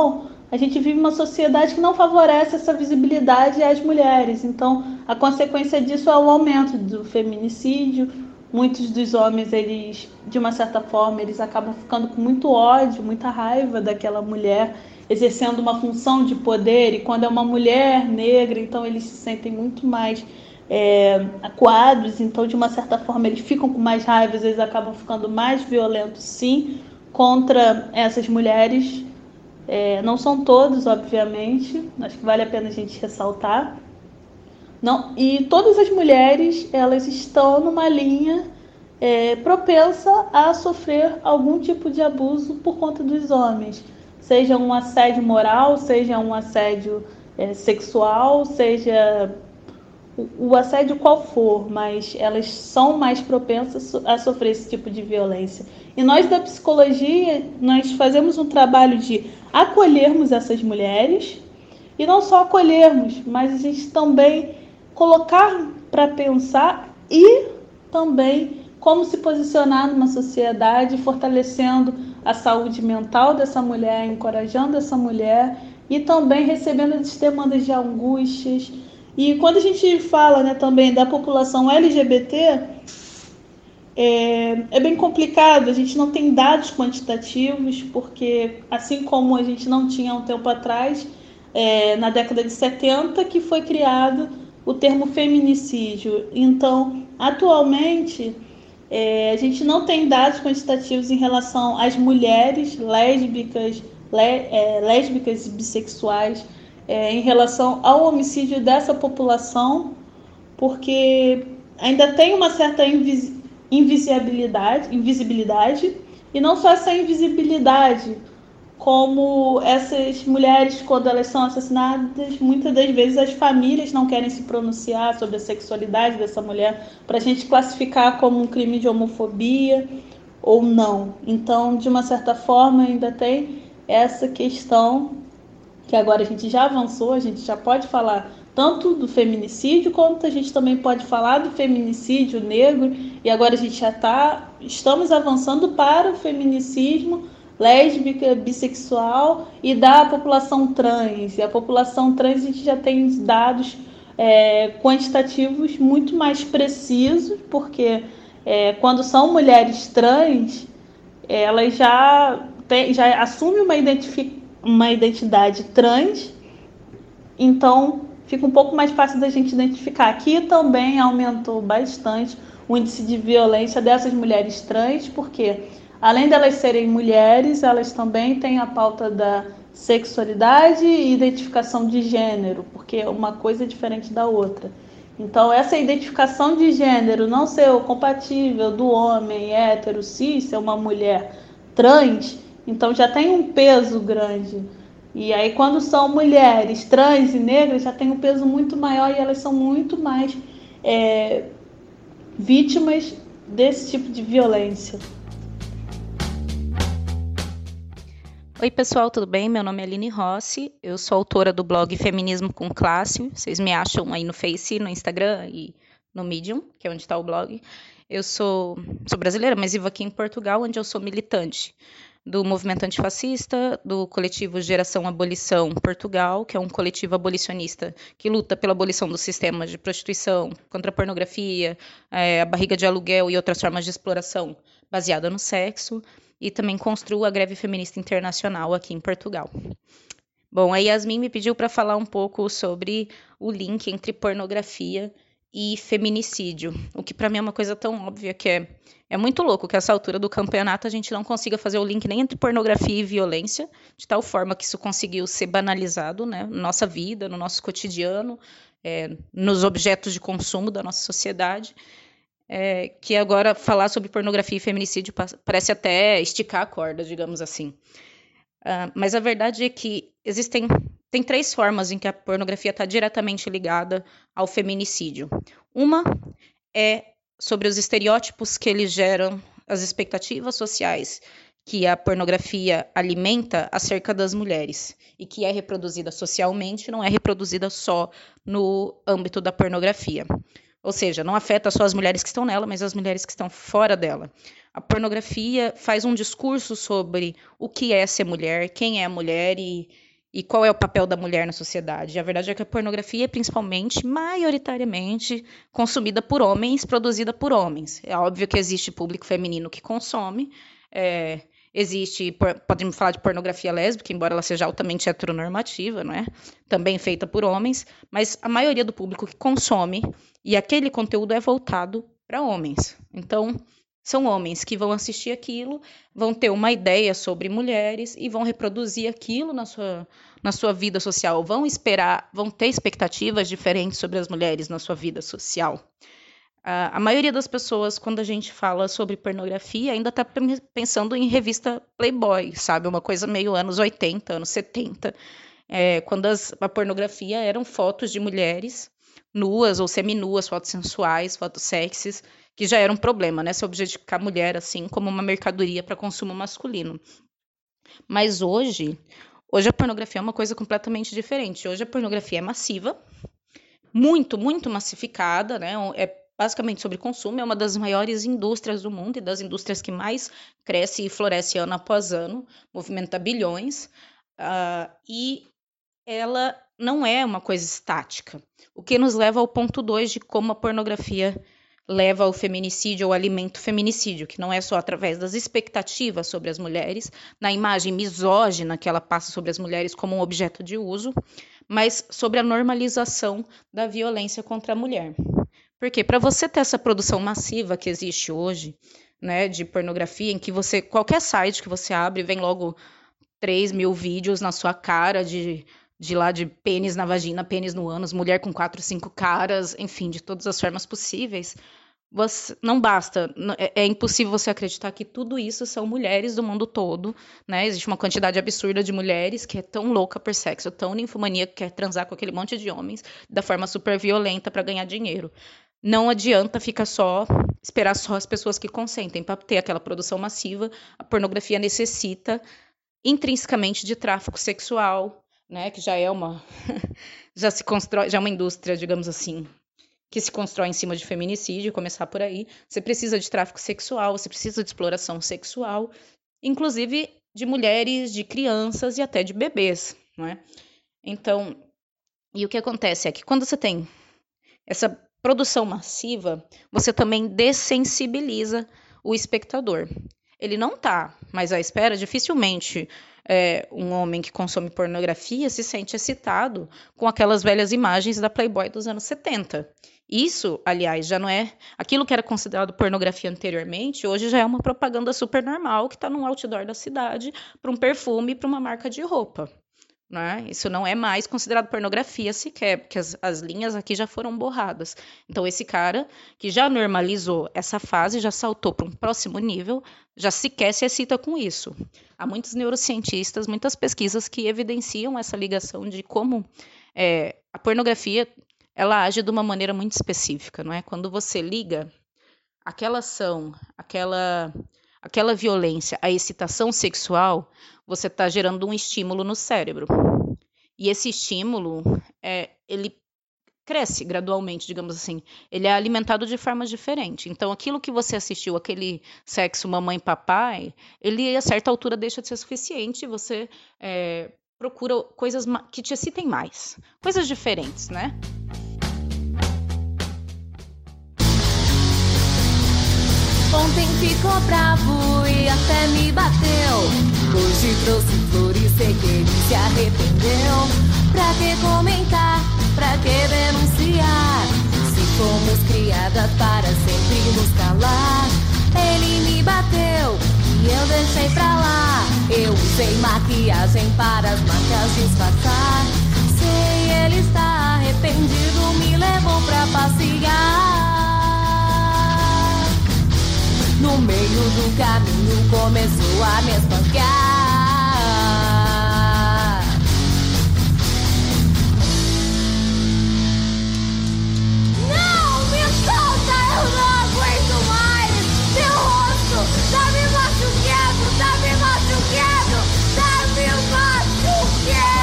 a gente vive uma sociedade que não favorece essa visibilidade às mulheres. Então, a consequência disso é o aumento do feminicídio. Muitos dos homens, eles, de uma certa forma, eles acabam ficando com muito ódio, muita raiva daquela mulher, exercendo uma função de poder. E quando é uma mulher negra, então eles se sentem muito mais é, acuados. Então, de uma certa forma, eles ficam com mais raiva, às vezes acabam ficando mais violentos, sim, contra essas mulheres. É, não são todos, obviamente, acho que vale a pena a gente ressaltar. Não, e todas as mulheres, elas estão numa linha é, propensa a sofrer algum tipo de abuso por conta dos homens. Seja um assédio moral, seja um assédio é, sexual, seja o, o assédio qual for, mas elas são mais propensas a sofrer esse tipo de violência. E nós da psicologia, nós fazemos um trabalho de acolhermos essas mulheres, e não só acolhermos, mas a gente também colocar para pensar e também como se posicionar numa sociedade, fortalecendo a saúde mental dessa mulher, encorajando essa mulher e também recebendo as demandas de angústias. E quando a gente fala, né, também da população L G B T, é, é bem complicado, a gente não tem dados quantitativos, porque assim como a gente não tinha um tempo atrás, é, na década de setenta, que foi criado o termo feminicídio. Então, atualmente, é, a gente não tem dados quantitativos em relação às mulheres lésbicas, lé, é, lésbicas e bissexuais, é, em relação ao homicídio dessa população, porque ainda tem uma certa invis, invisibilidade, invisibilidade, e não só essa invisibilidade, como essas mulheres, quando elas são assassinadas, muitas das vezes as famílias não querem se pronunciar sobre a sexualidade dessa mulher para a gente classificar como um crime de homofobia ou não. Então, de uma certa forma, ainda tem essa questão que agora a gente já avançou, a gente já pode falar tanto do feminicídio, quanto a gente também pode falar do feminicídio negro, e agora a gente já está, estamos avançando para o feminicídio lésbica, bissexual e da população trans. E a população trans, a gente já tem dados é, quantitativos muito mais precisos, porque é, quando são mulheres trans, elas já, tem, já assumem uma, identifi- uma identidade trans, então fica um pouco mais fácil da gente identificar. Aqui também aumentou bastante o índice de violência dessas mulheres trans, porque além delas serem mulheres, elas também têm a pauta da sexualidade e identificação de gênero, porque uma coisa é diferente da outra. Então, essa identificação de gênero não ser compatível do homem hétero, cis, ser uma mulher trans, então já tem um peso grande. E aí, quando são mulheres trans e negras, já tem um peso muito maior e elas são muito mais é, vítimas desse tipo de violência. Oi pessoal, tudo bem? Meu nome é Aline Rossi, eu sou autora do blog Feminismo com Classe, vocês me acham aí no Face, no Instagram e no Medium, que é onde está o blog. Eu sou, sou brasileira, mas vivo aqui em Portugal, onde eu sou militante do movimento antifascista, do coletivo Geração Abolição Portugal, que é um coletivo abolicionista que luta pela abolição do sistema de prostituição, contra a pornografia, é, a barriga de aluguel e outras formas de exploração baseada no sexo. E também construo a Greve Feminista Internacional aqui em Portugal. Bom, a Yasmin me pediu para falar um pouco sobre o link entre pornografia e feminicídio, o que para mim é uma coisa tão óbvia que é, é muito louco que a essa altura do campeonato a gente não consiga fazer o link nem entre pornografia e violência, de tal forma que isso conseguiu ser banalizado, né, na nossa vida, no nosso cotidiano, é, nos objetos de consumo da nossa sociedade. É, que agora falar sobre pornografia e feminicídio parece até esticar a corda, digamos assim. Uh, mas a verdade é que existem tem três formas em que a pornografia está diretamente ligada ao feminicídio. Uma é sobre os estereótipos que eles geram, as expectativas sociais que a pornografia alimenta acerca das mulheres e que é reproduzida socialmente, não é reproduzida só no âmbito da pornografia. Ou seja, não afeta só as mulheres que estão nela, mas as mulheres que estão fora dela. A pornografia faz um discurso sobre o que é ser mulher, quem é a mulher e, E qual é o papel da mulher na sociedade? A verdade é que a pornografia é principalmente, maioritariamente, consumida por homens, produzida por homens. É óbvio que existe público feminino que consome, é, existe, podemos falar de pornografia lésbica, embora ela seja altamente heteronormativa, não é? Também feita por homens, mas a maioria do público que consome, e aquele conteúdo é voltado para homens. Então, são homens que vão assistir aquilo, vão ter uma ideia sobre mulheres e vão reproduzir aquilo na sua, na sua vida social, vão esperar, vão ter expectativas diferentes sobre as mulheres na sua vida social. Uh, a maioria das pessoas, quando a gente fala sobre pornografia, ainda está pensando em revista Playboy, sabe? Uma coisa meio anos oitenta, anos setenta, é, quando as, a pornografia eram fotos de mulheres nuas ou seminuas, fotos sensuais, fotos sexys, que já era um problema, né? Se objetificar a mulher assim como uma mercadoria para consumo masculino. Mas hoje, hoje a pornografia é uma coisa completamente diferente. Hoje a pornografia é massiva, muito, muito massificada, né? É basicamente sobre consumo, é uma das maiores indústrias do mundo e das indústrias que mais cresce e floresce ano após ano, movimenta bilhões, uh, e ela não é uma coisa estática. O que nos leva ao ponto dois de como a pornografia leva ao feminicídio ou alimenta o feminicídio, que não é só através das expectativas sobre as mulheres, na imagem misógina que ela passa sobre as mulheres como um objeto de uso, mas sobre a normalização da violência contra a mulher. Porque para você ter essa produção massiva que existe hoje, né, de pornografia, em que você, qualquer site que você abre, vem logo três mil vídeos na sua cara de, de lá de pênis na vagina, pênis no ânus, mulher com quatro, cinco caras, enfim, de todas as formas possíveis. Você, não basta, é, é impossível você acreditar que tudo isso são mulheres do mundo todo, né? Existe uma quantidade absurda de mulheres que é tão louca por sexo, tão ninfomaníaca, que quer transar com aquele monte de homens da forma super violenta para ganhar dinheiro. Não adianta ficar só, esperar só as pessoas que consentem. Para ter aquela produção massiva, a pornografia necessita intrinsecamente de tráfico sexual, né? Que já é uma, já se constrói, já é uma indústria, digamos assim, que se constrói em cima de feminicídio, começar por aí. Você precisa de tráfico sexual, você precisa de exploração sexual, inclusive de mulheres, de crianças e até de bebês, não é? Então, e o que acontece é que quando você tem essa produção massiva, você também dessensibiliza o espectador. Ele não está mais à espera, dificilmente é, um homem que consome pornografia se sente excitado com aquelas velhas imagens da Playboy dos anos setenta. Isso, aliás, já não é... Aquilo que era considerado pornografia anteriormente, hoje já é uma propaganda super normal que está num outdoor da cidade para um perfume e para uma marca de roupa. Né? Isso não é mais considerado pornografia sequer, porque as, as linhas aqui já foram borradas. Então, esse cara que já normalizou essa fase, já saltou para um próximo nível, já sequer se excita com isso. Há muitos neurocientistas, muitas pesquisas que evidenciam essa ligação de como é, a pornografia ela age de uma maneira muito específica. Não é? Quando você liga aquela ação, aquela, aquela violência, a excitação sexual, você está gerando um estímulo no cérebro. E esse estímulo, é, ele cresce gradualmente, digamos assim. Ele é alimentado de formas diferentes. Então, aquilo que você assistiu, aquele sexo mamãe e papai, ele a certa altura deixa de ser suficiente e você é, procura coisas que te excitem mais. Coisas diferentes, né? Ontem ficou bravo e até me bateu. Hoje trouxe flores, sei que ele se arrependeu. Pra que comentar, pra que denunciar? Se fomos criadas para sempre nos calar. Ele me bateu e eu deixei pra lá. Eu usei maquiagem para as marcas disfarçar. Sei, ele está arrependido, me levou pra passear. No meio do caminho começou a me espancar. Não, me solta, eu não aguento mais. Meu rosto tá me machucando, tá me machucando, tá me machucando.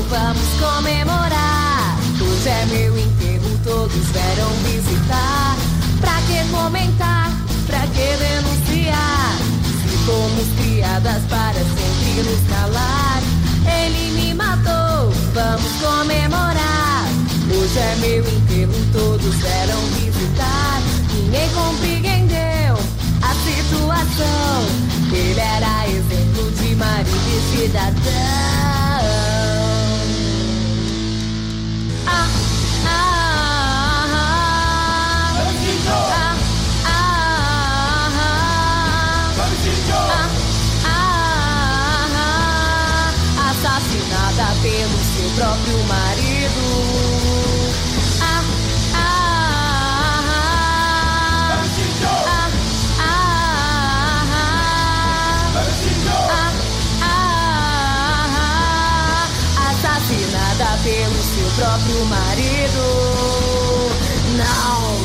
vamos comemorar. Hoje é meu enterro, todos vieram visitar. Pra que comentar, pra que denunciar? Se fomos criadas para sempre nos calar. Ele me matou, vamos comemorar. Hoje é meu enterro, todos vieram visitar. Ninguém compreendeu a situação. Ele era exemplo de marido e cidadão. Ah, ah, ah, ah, ah, ah, ah, ah, assassinada pelo seu próprio marido. Assassinada pelo seu próprio marido. Não.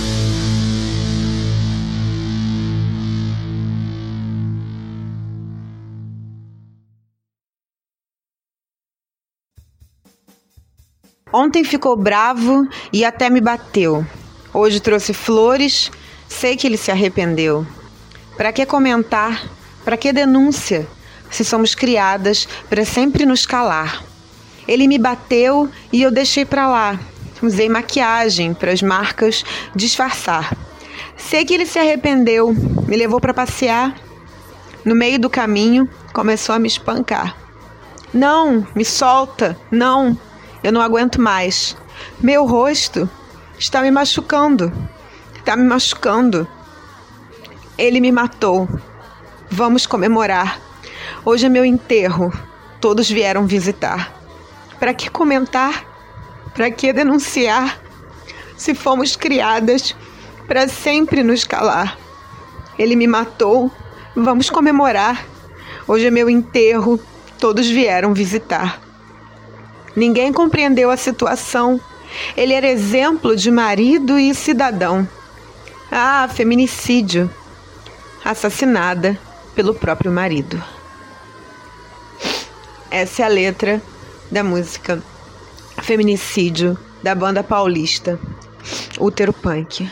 Ontem ficou bravo e até me bateu. Hoje trouxe flores, sei que ele se arrependeu. Pra que comentar? Pra que denúncia? Se somos criadas pra sempre nos calar. Ele me bateu e eu deixei pra lá. Usei maquiagem para as marcas disfarçar. Sei que ele se arrependeu, me levou pra passear. No meio do caminho, começou a me espancar. Não, me solta, não, eu não aguento mais. Meu rosto está me machucando, está me machucando. Ele me matou. Vamos comemorar. Hoje é meu enterro. Todos vieram visitar. Para que comentar? Para que denunciar? Se fomos criadas para sempre nos calar. Ele me matou. Vamos comemorar. Hoje é meu enterro. Todos vieram visitar. Ninguém compreendeu a situação. Ele era exemplo de marido e cidadão. Ah, feminicídio. Assassinada pelo próprio marido. Essa é a letra da música Feminicídio, da banda paulista Útero Punk.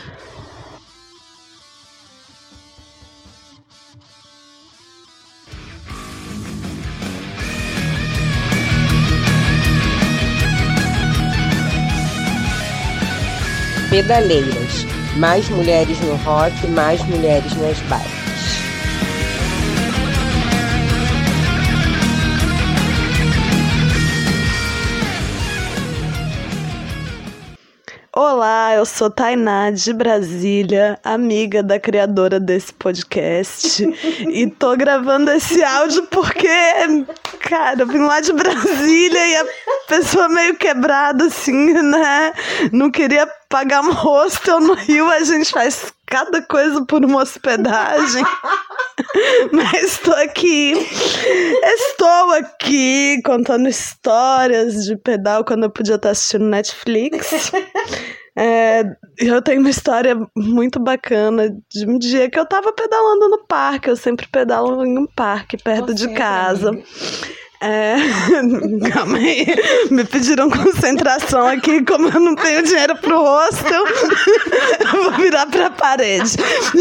Pedaleiras. Mais mulheres no rock, mais mulheres nas bikes. Olá, eu sou Tainá de Brasília, amiga da criadora desse podcast. E tô gravando esse áudio porque, cara, eu vim lá de Brasília e a pessoa meio quebrada, assim, né? Não queria pagar um hostel no Rio, a gente faz cada coisa por uma hospedagem. Mas estou aqui, estou aqui contando histórias de pedal quando eu podia estar assistindo Netflix. É, eu tenho uma história muito bacana de um dia que eu tava pedalando no parque. Eu sempre pedalo em um parque perto Você de casa. É, calma aí, me pediram concentração aqui, como eu não tenho dinheiro pro hostel, eu vou virar pra parede.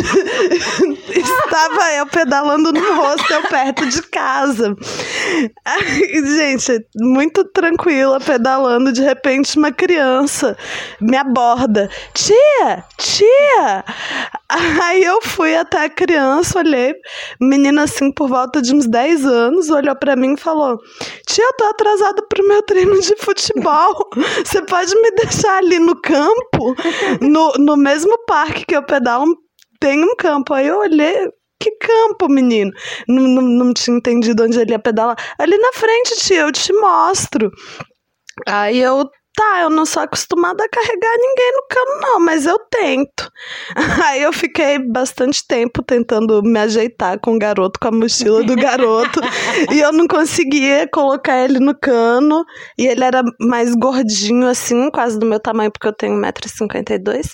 Estava eu pedalando no hostel perto de casa. Gente, muito tranquila, pedalando, de repente uma criança me aborda. Tia, tia! Aí eu fui até a criança, olhei, menina assim por volta de uns dez anos, olhou pra mim e falou: tia, eu tô atrasada pro meu treino de futebol. Você pode me deixar ali no campo? No, no mesmo parque que eu pedalo, tem um campo. Aí eu olhei, que campo, menino? Não, não, não tinha entendido onde ele ia pedalar. Ali na frente, tia, eu te mostro. Aí eu tá, eu não sou acostumada a carregar ninguém no cano não, mas eu tento. Aí eu fiquei bastante tempo tentando me ajeitar com o garoto, com a mochila do garoto, e eu não conseguia colocar ele no cano, e ele era mais gordinho assim, quase do meu tamanho, porque eu tenho um metro e cinquenta e dois.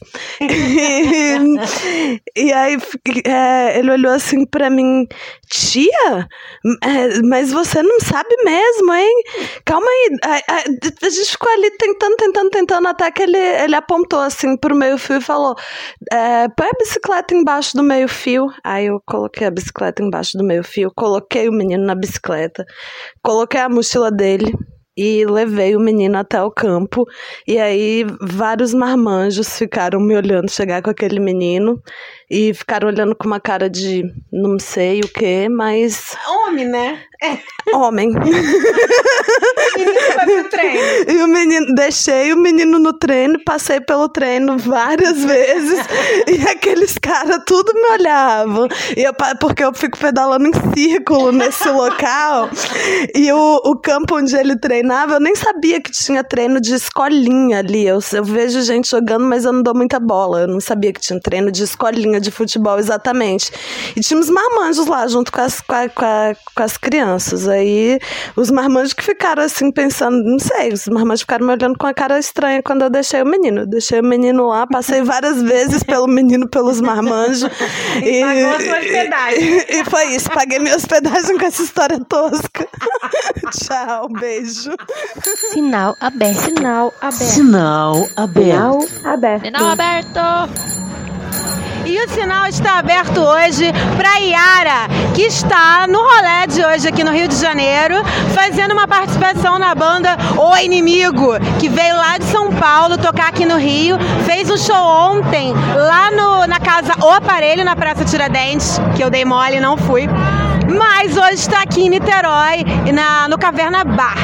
E, e aí é, ele olhou assim pra mim, tia, é, mas você não sabe mesmo, hein? Calma aí, a, a, a gente ficou ali tentando, tentando, tentando, até que ele, ele apontou assim pro meio-fio e falou, é, põe a bicicleta embaixo do meio-fio. Aí eu coloquei a bicicleta embaixo do meio-fio, coloquei o menino na bicicleta, coloquei a mochila dele e levei o menino até o campo. E aí vários marmanjos ficaram me olhando chegar com aquele menino e ficaram olhando com uma cara de não sei o que, mas... Homem, né? É. Homem. O menino foi pro treino. E o menino, deixei o menino no treino, passei pelo treino várias vezes e aqueles caras tudo me olhavam. E eu, porque eu fico pedalando em círculo nesse local. E o, o campo onde ele treinava, eu nem sabia que tinha treino de escolinha ali. Eu, eu vejo gente jogando, mas eu não dou muita bola. Eu não sabia que tinha treino de escolinha de futebol, exatamente. E tinha uns marmanjos lá, junto com as, com, a, com, a, com as crianças. Aí, os marmanjos que ficaram assim, pensando, não sei, os marmanjos ficaram me olhando com a cara estranha quando eu deixei o menino. Eu deixei o menino lá, passei várias vezes pelo menino, pelos marmanjos. E, e pagou a sua hospedagem. E, e foi isso, paguei minha hospedagem com essa história tosca. Tchau, beijo. Sinal aberto. Sinal aberto. Sinal aberto. Sinal aberto. Sinal aberto. E o sinal está aberto hoje para Yara, que está no rolê de hoje aqui no Rio de Janeiro, fazendo uma participação na banda O Inimigo, que veio lá de São Paulo tocar aqui no Rio. Fez um show ontem lá no, na casa O Aparelho, na Praça Tiradentes, que eu dei mole e não fui. Mas hoje está aqui em Niterói, na, no Caverna Bar.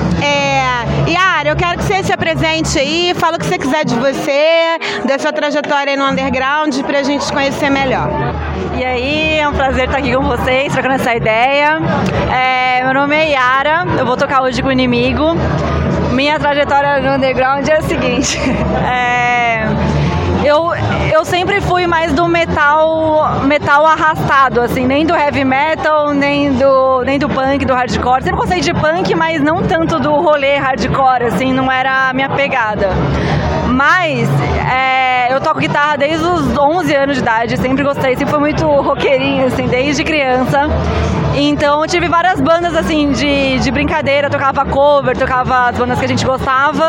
É, Yara, eu quero que você se apresente aí, fala o que você quiser de você, da sua trajetória aí no underground, pra gente conhecer melhor. E aí, é um prazer estar aqui com vocês, trocando essa ideia. É, meu nome é Yara, eu vou tocar hoje com o Inimigo. Minha trajetória no underground é a seguinte, é... Eu, eu sempre fui mais do metal, metal arrastado, assim, nem do heavy metal, nem do, nem do punk, do hardcore. Sempre gostei de punk, mas não tanto do rolê hardcore, assim, não era a minha pegada. Mas é, eu toco guitarra desde os onze anos de idade, sempre gostei, sempre fui muito roqueirinha, assim, desde criança. Então eu tive várias bandas, assim, de, de brincadeira, tocava cover, tocava as bandas que a gente gostava.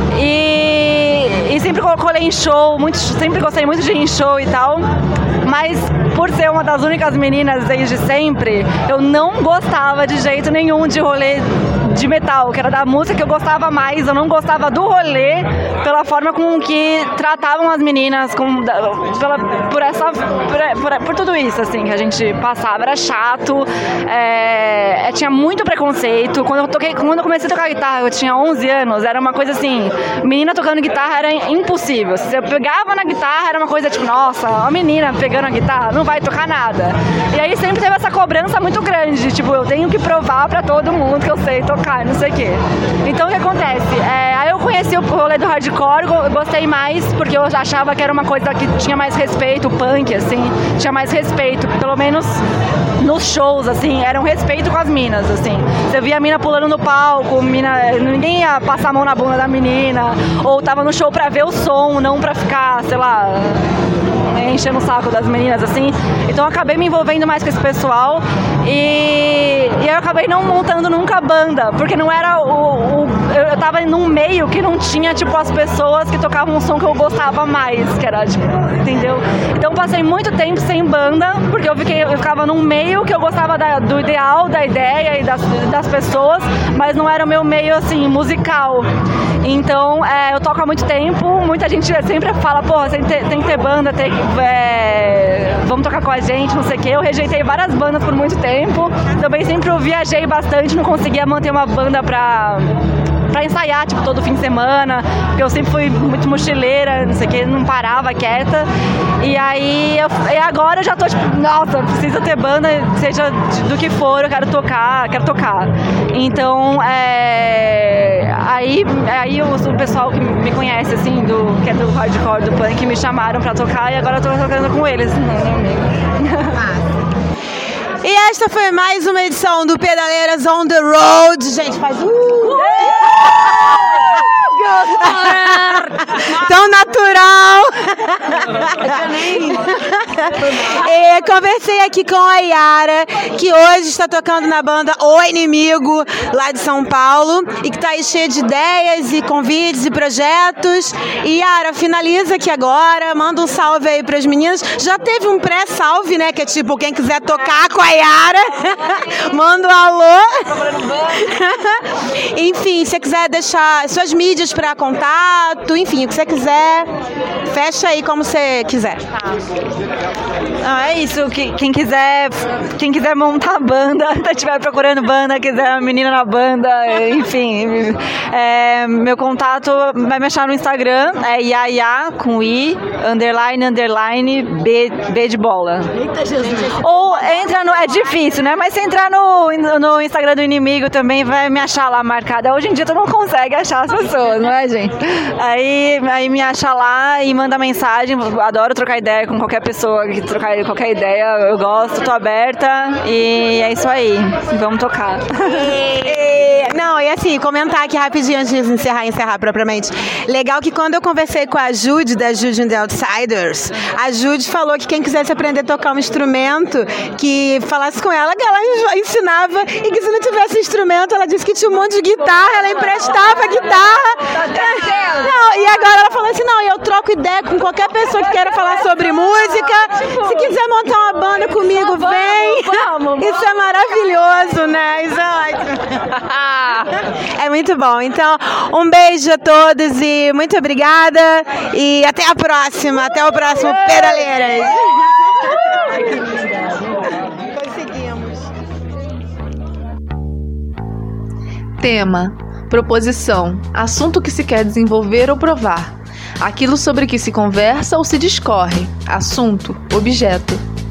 E, e sempre colei em show, muito, sempre gostei muito de ir em show e tal. Mas por ser uma das únicas meninas desde sempre, eu não gostava de jeito nenhum de rolê de metal, que era da música que eu gostava mais. Eu não gostava do rolê pela forma com que tratavam as meninas, com, pela, por, essa, por, por, por tudo isso assim, que a gente passava. Era chato, é, tinha muito preconceito. Quando eu, toquei, quando eu comecei a tocar guitarra, eu tinha onze anos, era uma coisa assim, menina tocando guitarra era impossível. Se eu pegava na guitarra, era uma coisa tipo, nossa, uma menina pegando a guitarra, não vai tocar nada. E aí sempre teve essa cobrança muito grande, tipo, eu tenho que provar pra todo mundo que eu sei tocar, não sei o quê. Então o que acontece? É, aí eu conheci o rolê do hardcore, eu gostei mais, porque eu achava que era uma coisa que tinha mais respeito, o punk, assim, tinha mais respeito, pelo menos nos shows, assim, era um respeito com as minas, assim. Você via a mina pulando no palco, mina, ninguém ia passar a mão na bunda da menina, ou tava no show pra ver o som, não pra ficar, sei lá, enchendo o saco das meninas, assim. Então eu acabei me envolvendo mais com esse pessoal e, e eu acabei não montando nunca banda, porque não era o, o... Eu tava num meio que não tinha, tipo, as pessoas que tocavam um som que eu gostava mais, que era, tipo, entendeu? Então passei muito tempo sem banda, porque eu, fiquei, eu ficava num meio que eu gostava da, do ideal, da ideia e das, das pessoas, mas não era o meu meio, assim, musical. Então, é, eu toco há muito tempo, muita gente sempre fala, porra, você tem, tem que ter banda, tem que, é, vamos tocar com a gente, não sei o quê. Eu rejeitei várias bandas por muito tempo, também sempre eu viajei bastante, não conseguia manter uma banda pra... pra ensaiar, tipo, todo fim de semana, porque eu sempre fui muito mochileira, não sei o que, não parava quieta. E aí, eu, e agora eu já tô tipo, nossa, preciso ter banda, seja do que for, eu quero tocar, quero tocar. Então, é, aí, aí o, o pessoal que me conhece, assim, do, que é do hardcore, do punk, me chamaram pra tocar e agora eu tô tocando com eles. E esta foi mais uma edição do Pedaleiras on the Road. Gente, faz uh! Tão natural. E conversei aqui com a Yara, que hoje está tocando na banda O Inimigo, lá de São Paulo, e que está aí cheia de ideias e convites e projetos. E Yara, finaliza aqui agora, manda um salve aí para as meninas. Já teve um pré-salve, né, que é tipo, quem quiser tocar com a Yara, manda um alô. Enfim, se você quiser deixar suas mídias para contato, enfim, o que você quiser, fecha aí como você quiser. Não, é isso, quem quiser, quem quiser montar banda, se estiver procurando banda, quiser uma menina na banda, enfim, é, meu contato vai me achar no Instagram, é Yaya com I, underline, underline, B, B de bola. Eita, Jesus. Ou entra no, é difícil, né, mas se entrar no, no Instagram do Inimigo também vai me achar lá marcada. Hoje em dia tu não consegue achar as pessoas, não é, gente? Aí, aí me acha lá e manda mensagem. Adoro trocar ideia com qualquer pessoa que trocar qualquer ideia. Eu gosto, tô aberta e é isso aí. Vamos tocar. E, não, e assim, comentar aqui rapidinho antes de encerrar, encerrar propriamente. Legal que quando eu conversei com a Jude, da Jude and the Outsiders, a Jude falou que quem quisesse aprender a tocar um instrumento, que falasse com ela, que ela ensinava, e que se não tivesse instrumento, ela disse que tinha um monte de guitarra, ela emprestava a guitarra. Não, e agora ela falou assim, não, eu troco ideia com qualquer pessoa que queira falar sobre música. Se quiser montar uma banda comigo, vem. Isso é maravilhoso, né? Isso é ótimo. É muito bom. Então, um beijo a todos e muito obrigada. E até a próxima. Até o próximo Pedaleiras. Conseguimos. Tema: proposição, assunto que se quer desenvolver ou provar. Aquilo sobre que se conversa ou se discorre. Assunto, objeto.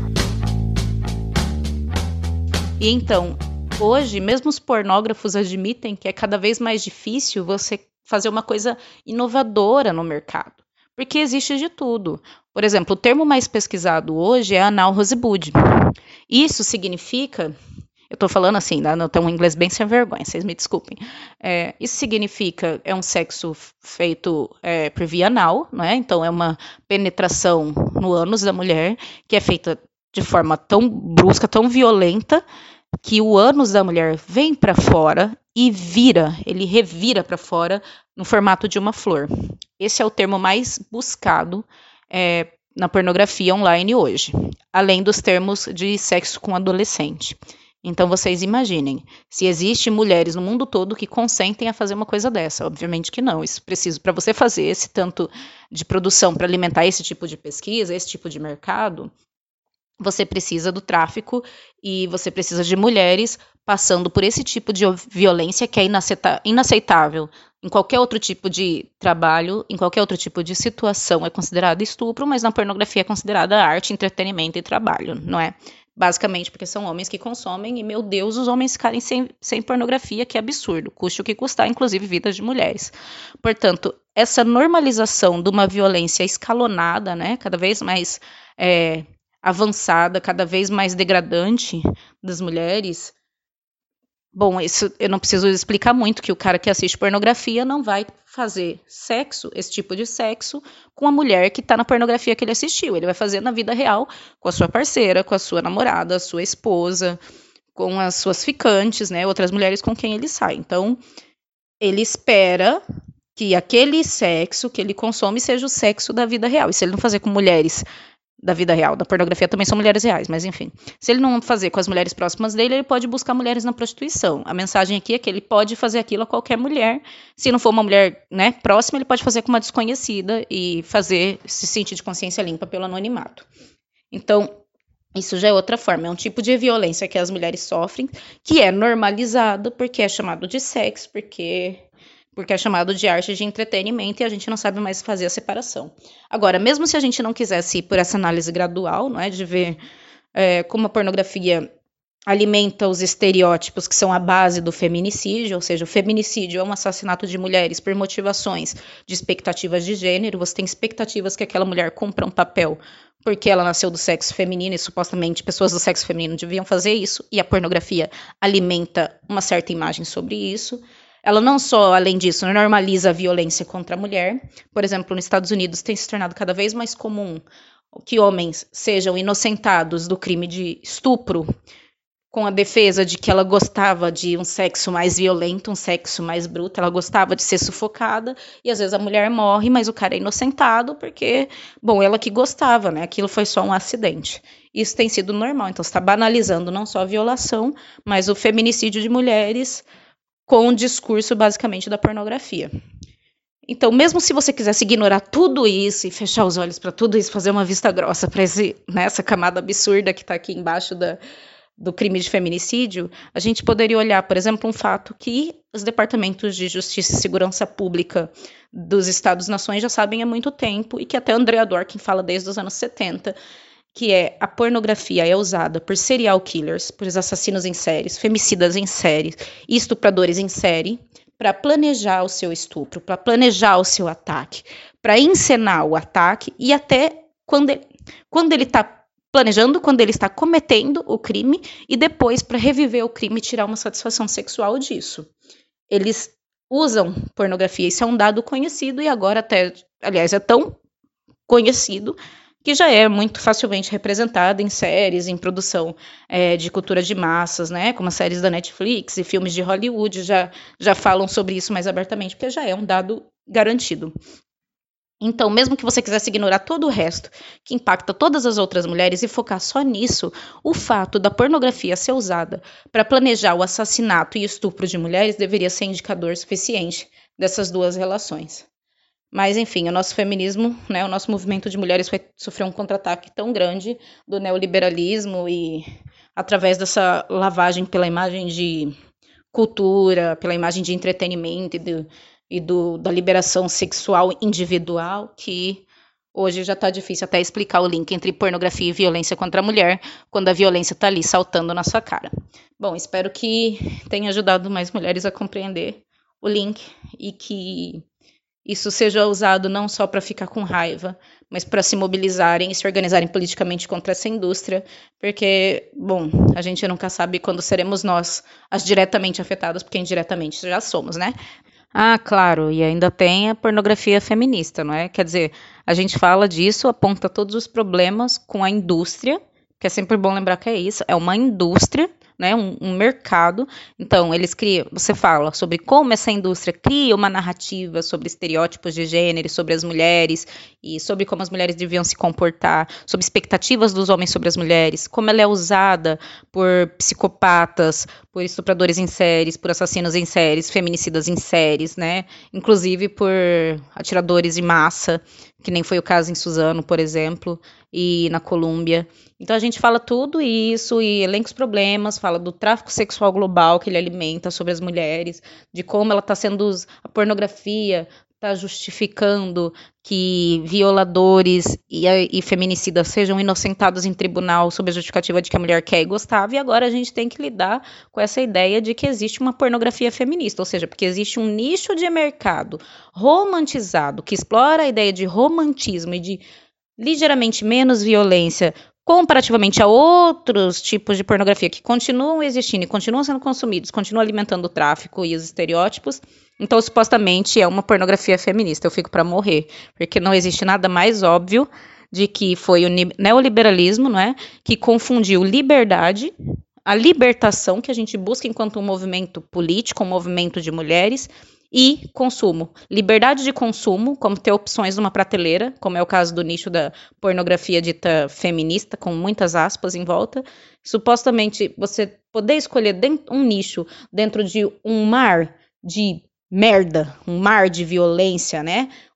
E então, hoje, mesmo os pornógrafos admitem que é cada vez mais difícil você fazer uma coisa inovadora no mercado. Porque existe de tudo. Por exemplo, o termo mais pesquisado hoje é anal rosebud. Isso significa... Eu tô falando assim, né? Não tem um inglês bem sem vergonha, vocês me desculpem. É, isso significa, é um sexo feito é, por via anal, né? Então é uma penetração no ânus da mulher, que é feita de forma tão brusca, tão violenta, que o ânus da mulher vem para fora e vira, ele revira para fora no formato de uma flor. Esse é o termo mais buscado é, na pornografia online hoje, além dos termos de sexo com adolescente. Então, vocês imaginem, se existem mulheres no mundo todo que consentem a fazer uma coisa dessa. Obviamente que não. Isso precisa, para você fazer esse tanto de produção para alimentar esse tipo de pesquisa, esse tipo de mercado, você precisa do tráfico e você precisa de mulheres passando por esse tipo de violência que é inaceitável. Em qualquer outro tipo de trabalho, em qualquer outro tipo de situação é considerado estupro, mas na pornografia é considerada arte, entretenimento e trabalho, não é? Basicamente porque são homens que consomem e, meu Deus, os homens ficarem sem, sem pornografia, que absurdo, custe o que custar, inclusive vidas de mulheres. Portanto, essa normalização de uma violência escalonada, né, cada vez mais é, avançada, cada vez mais degradante das mulheres, bom, isso eu não preciso explicar muito, que o cara que assiste pornografia não vai fazer sexo, esse tipo de sexo, com a mulher que está na pornografia que ele assistiu. Ele vai fazer na vida real com a sua parceira, com a sua namorada, a sua esposa, com as suas ficantes, né, outras mulheres com quem ele sai. Então, ele espera que aquele sexo que ele consome seja o sexo da vida real. E se ele não fazer com mulheres da vida real, da pornografia também são mulheres reais, mas enfim. Se ele não fazer com as mulheres próximas dele, ele pode buscar mulheres na prostituição. A mensagem aqui é que ele pode fazer aquilo a qualquer mulher. Se não for uma mulher, né, próxima, ele pode fazer com uma desconhecida e fazer se sentir de consciência limpa pelo anonimato. Então, isso já é outra forma, é um tipo de violência que as mulheres sofrem, que é normalizado porque é chamado de sexo, porque porque é chamado de arte de entretenimento e a gente não sabe mais fazer a separação. Agora, mesmo se a gente não quisesse ir por essa análise gradual, não é, de ver é, como a pornografia alimenta os estereótipos que são a base do feminicídio, ou seja, o feminicídio é um assassinato de mulheres por motivações de expectativas de gênero. Você tem expectativas que aquela mulher cumpra um papel porque ela nasceu do sexo feminino e supostamente pessoas do sexo feminino deviam fazer isso, e a pornografia alimenta uma certa imagem sobre isso. Ela não só, além disso, normaliza a violência contra a mulher. Por exemplo, nos Estados Unidos tem se tornado cada vez mais comum que homens sejam inocentados do crime de estupro, com a defesa de que ela gostava de um sexo mais violento, um sexo mais bruto, ela gostava de ser sufocada, e às vezes a mulher morre, mas o cara é inocentado porque, bom, ela que gostava, né? Aquilo foi só um acidente. Isso tem sido normal, então você está banalizando não só a violação, mas o feminicídio de mulheres com o discurso, basicamente, da pornografia. Então, mesmo se você quisesse ignorar tudo isso e fechar os olhos para tudo isso, fazer uma vista grossa para né, essa camada absurda que está aqui embaixo da do crime de feminicídio, a gente poderia olhar, por exemplo, um fato que os departamentos de Justiça e Segurança Pública dos Estados-nações já sabem há muito tempo, e que até Andrea Dworkin fala desde os anos setenta, que é a pornografia é usada por serial killers, por assassinos em séries, femicidas em série e estupradores em série, para planejar o seu estupro, para planejar o seu ataque, para encenar o ataque, e até quando ele, quando ele está planejando, quando ele está cometendo o crime, e depois para reviver o crime e tirar uma satisfação sexual disso. Eles usam pornografia, isso é um dado conhecido, e agora até, aliás, é tão conhecido que já é muito facilmente representado em séries, em produção é, de cultura de massas, né, como as séries da Netflix e filmes de Hollywood já, já falam sobre isso mais abertamente, porque já é um dado garantido. Então, mesmo que você quisesse ignorar todo o resto, que impacta todas as outras mulheres, e focar só nisso, o fato da pornografia ser usada para planejar o assassinato e estupro de mulheres deveria ser indicador suficiente dessas duas relações. Mas, enfim, o nosso feminismo, né, o nosso movimento de mulheres foi sofrer um contra-ataque tão grande do neoliberalismo, e através dessa lavagem pela imagem de cultura, pela imagem de entretenimento e do e do, da liberação sexual individual, que hoje já está difícil até explicar o link entre pornografia e violência contra a mulher, quando a violência está ali saltando na sua cara. Bom, espero que tenha ajudado mais mulheres a compreender o link, e que isso seja usado não só para ficar com raiva, mas para se mobilizarem e se organizarem politicamente contra essa indústria, porque, bom, a gente nunca sabe quando seremos nós as diretamente afetadas, porque indiretamente já somos, né? Ah, claro, e ainda tem a pornografia feminista, não é? Quer dizer, a gente fala disso, aponta todos os problemas com a indústria, que é sempre bom lembrar que é isso, é uma indústria, né, um, um mercado. Então, eles criam, você fala sobre como essa indústria cria uma narrativa sobre estereótipos de gênero, sobre as mulheres, e sobre como as mulheres deviam se comportar, sobre expectativas dos homens sobre as mulheres, como ela é usada por psicopatas, por estupradores em séries, por assassinos em séries, feminicidas em séries, né, inclusive por atiradores de massa, que nem foi o caso em Suzano, por exemplo, e na Colômbia. Então a gente fala tudo isso e elenca os problemas, fala do tráfico sexual global que ele alimenta sobre as mulheres, de como ela está sendo, a pornografia está justificando que violadores e, e feminicidas sejam inocentados em tribunal sob a justificativa de que a mulher quer e gostava, e agora a gente tem que lidar com essa ideia de que existe uma pornografia feminista, ou seja, porque existe um nicho de mercado romantizado que explora a ideia de romantismo e de ligeiramente menos violência comparativamente a outros tipos de pornografia que continuam existindo e continuam sendo consumidos, continuam alimentando o tráfico e os estereótipos. Então, supostamente, é uma pornografia feminista. Eu fico para morrer, porque não existe nada mais óbvio de que foi o neoliberalismo, não é, que confundiu liberdade, a libertação que a gente busca enquanto um movimento político, um movimento de mulheres, e consumo. Liberdade de consumo, como ter opções numa prateleira, como é o caso do nicho da pornografia dita feminista, com muitas aspas em volta. Supostamente, você poder escolher dentro, um nicho dentro de um mar de merda, um mar de violência, né?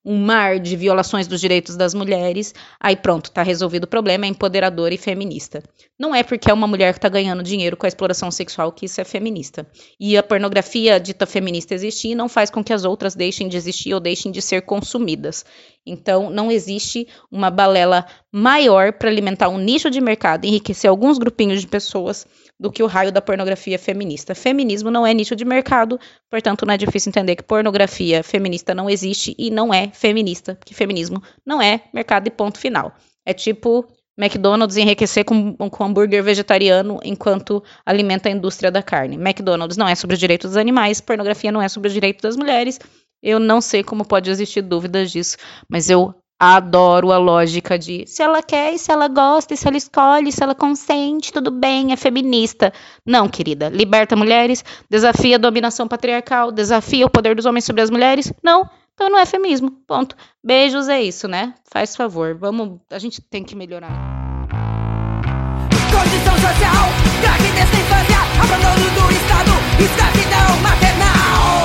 um mar de violações dos direitos das mulheres, aí pronto, tá resolvido o problema, é empoderadora e feminista. Não é porque é uma mulher que tá ganhando dinheiro com a exploração sexual que isso é feminista. E a pornografia dita feminista existir não faz com que as outras deixem de existir ou deixem de ser consumidas. Então, não existe uma balela maior para alimentar um nicho de mercado e enriquecer alguns grupinhos de pessoas do que o raio da pornografia feminista. Feminismo não é nicho de mercado, portanto, não é difícil entender que pornografia feminista não existe e não é feminista, porque feminismo não é mercado e ponto final. É tipo McDonald's enriquecer com, com hambúrguer vegetariano enquanto alimenta a indústria da carne. McDonald's não é sobre os direitos dos animais, pornografia não é sobre os direitos das mulheres. Eu não sei como pode existir dúvidas disso, mas eu adoro a lógica de se ela quer, e se ela gosta, e se ela escolhe, se ela consente, tudo bem, é feminista. Não, querida, liberta mulheres, desafia a dominação patriarcal, desafia o poder dos homens sobre as mulheres. Não, então não é feminismo, ponto. Beijos, é isso, né? Faz favor, vamos, a gente tem que melhorar. Condição social, gravidez na infância, abandono do Estado, escravidão maternal.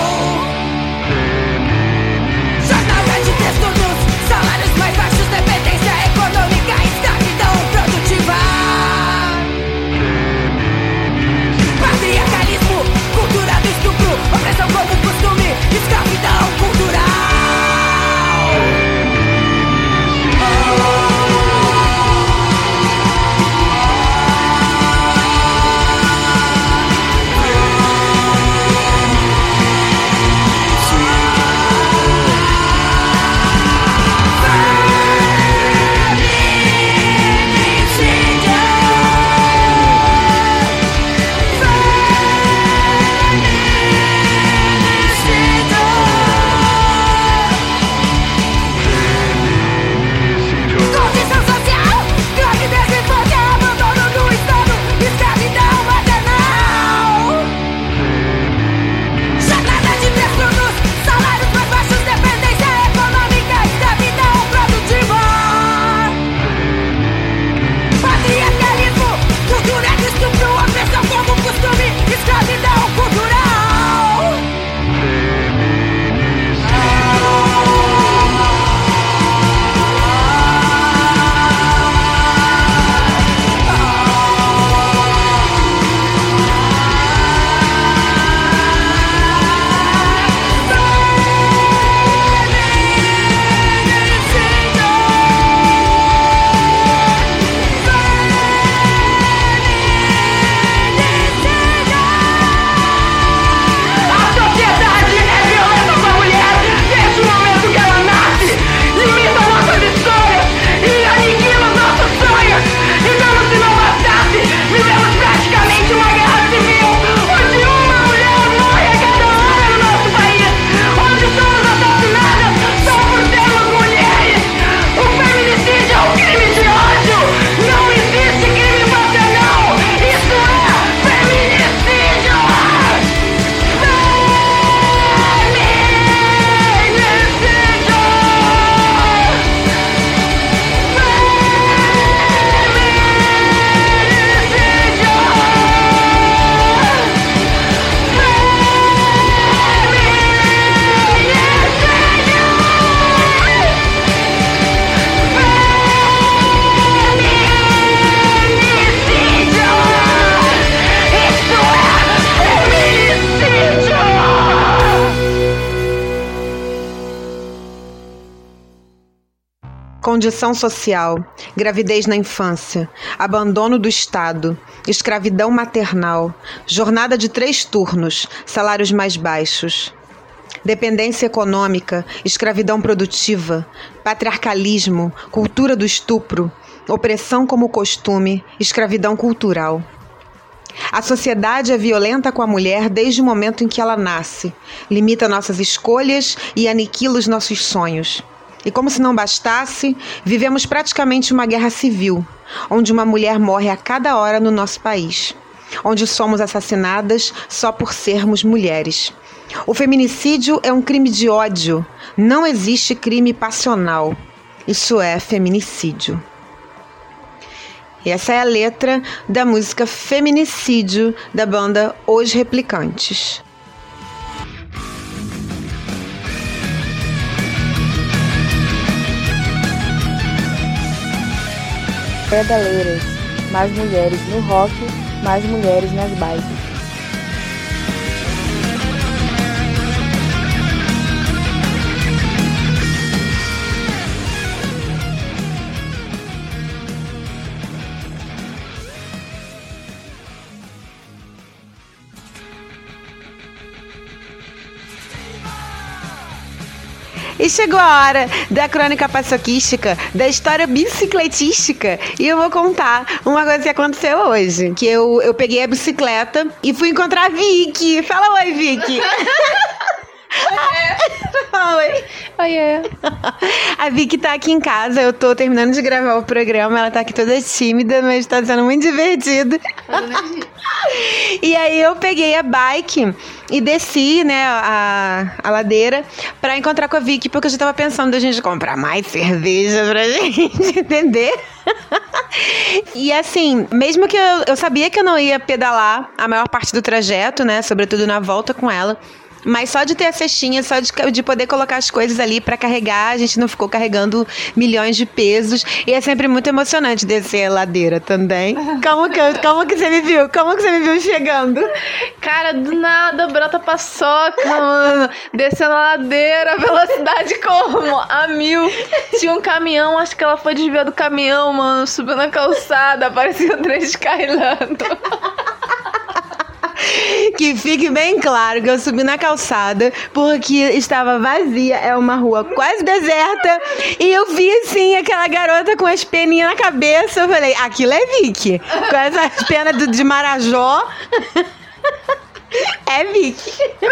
Jornada de texto dos salários mais baixos, dependência econômica, escravidão produtiva. Patriarcalismo, cultura do estupro, opressão como costume, escravidão cultural. Condição social, gravidez na infância, abandono do Estado, escravidão maternal, jornada de três turnos, salários mais baixos, dependência econômica, escravidão produtiva, patriarcalismo, cultura do estupro, opressão como costume, escravidão cultural. A sociedade é violenta com a mulher desde o momento em que ela nasce, limita nossas escolhas e aniquila os nossos sonhos. E como se não bastasse, vivemos praticamente uma guerra civil, onde uma mulher morre a cada hora no nosso país, onde somos assassinadas só por sermos mulheres. O feminicídio é um crime de ódio, não existe crime passional. Isso é feminicídio. E essa é a letra da música Feminicídio, da banda Os Replicantes. Pedaleiras, mais mulheres no rock, mais mulheres nas bikes. E chegou a hora da crônica paçoquística, da história bicicletística. E eu vou contar uma coisa que aconteceu hoje. Que eu, eu peguei a bicicleta e fui encontrar a Vicky. Fala oi, Vicky. Oi. Oiê. A Vicky tá aqui em casa, eu tô terminando de gravar o programa, ela tá aqui toda tímida, mas tá sendo muito divertido. E aí eu peguei a bike e desci, né, a, a ladeira pra encontrar com a Vicky, porque eu já tava pensando da gente comprar mais cerveja pra gente, entender? E assim, mesmo que eu, eu sabia que eu não ia pedalar a maior parte do trajeto, né, sobretudo na volta com ela, mas só de ter a cestinha, só de, de poder colocar as coisas ali pra carregar, a gente não ficou carregando milhões de pesos. E é sempre muito emocionante descer a ladeira também. Como que, como que você me viu? Como que você me viu chegando? Cara, do nada, brota paçoca, mano. Descendo a ladeira, velocidade como? A mil. Tinha um caminhão, acho que ela foi desviar do caminhão, mano. Subiu na calçada, parecia um trem descarrilhando. Que fique bem claro que eu subi na calçada porque estava vazia, é uma rua quase deserta, e eu vi assim aquela garota com as peninhas na cabeça. Eu falei, aquilo é Vicky, com essas penas do, de Marajó. É Vicky.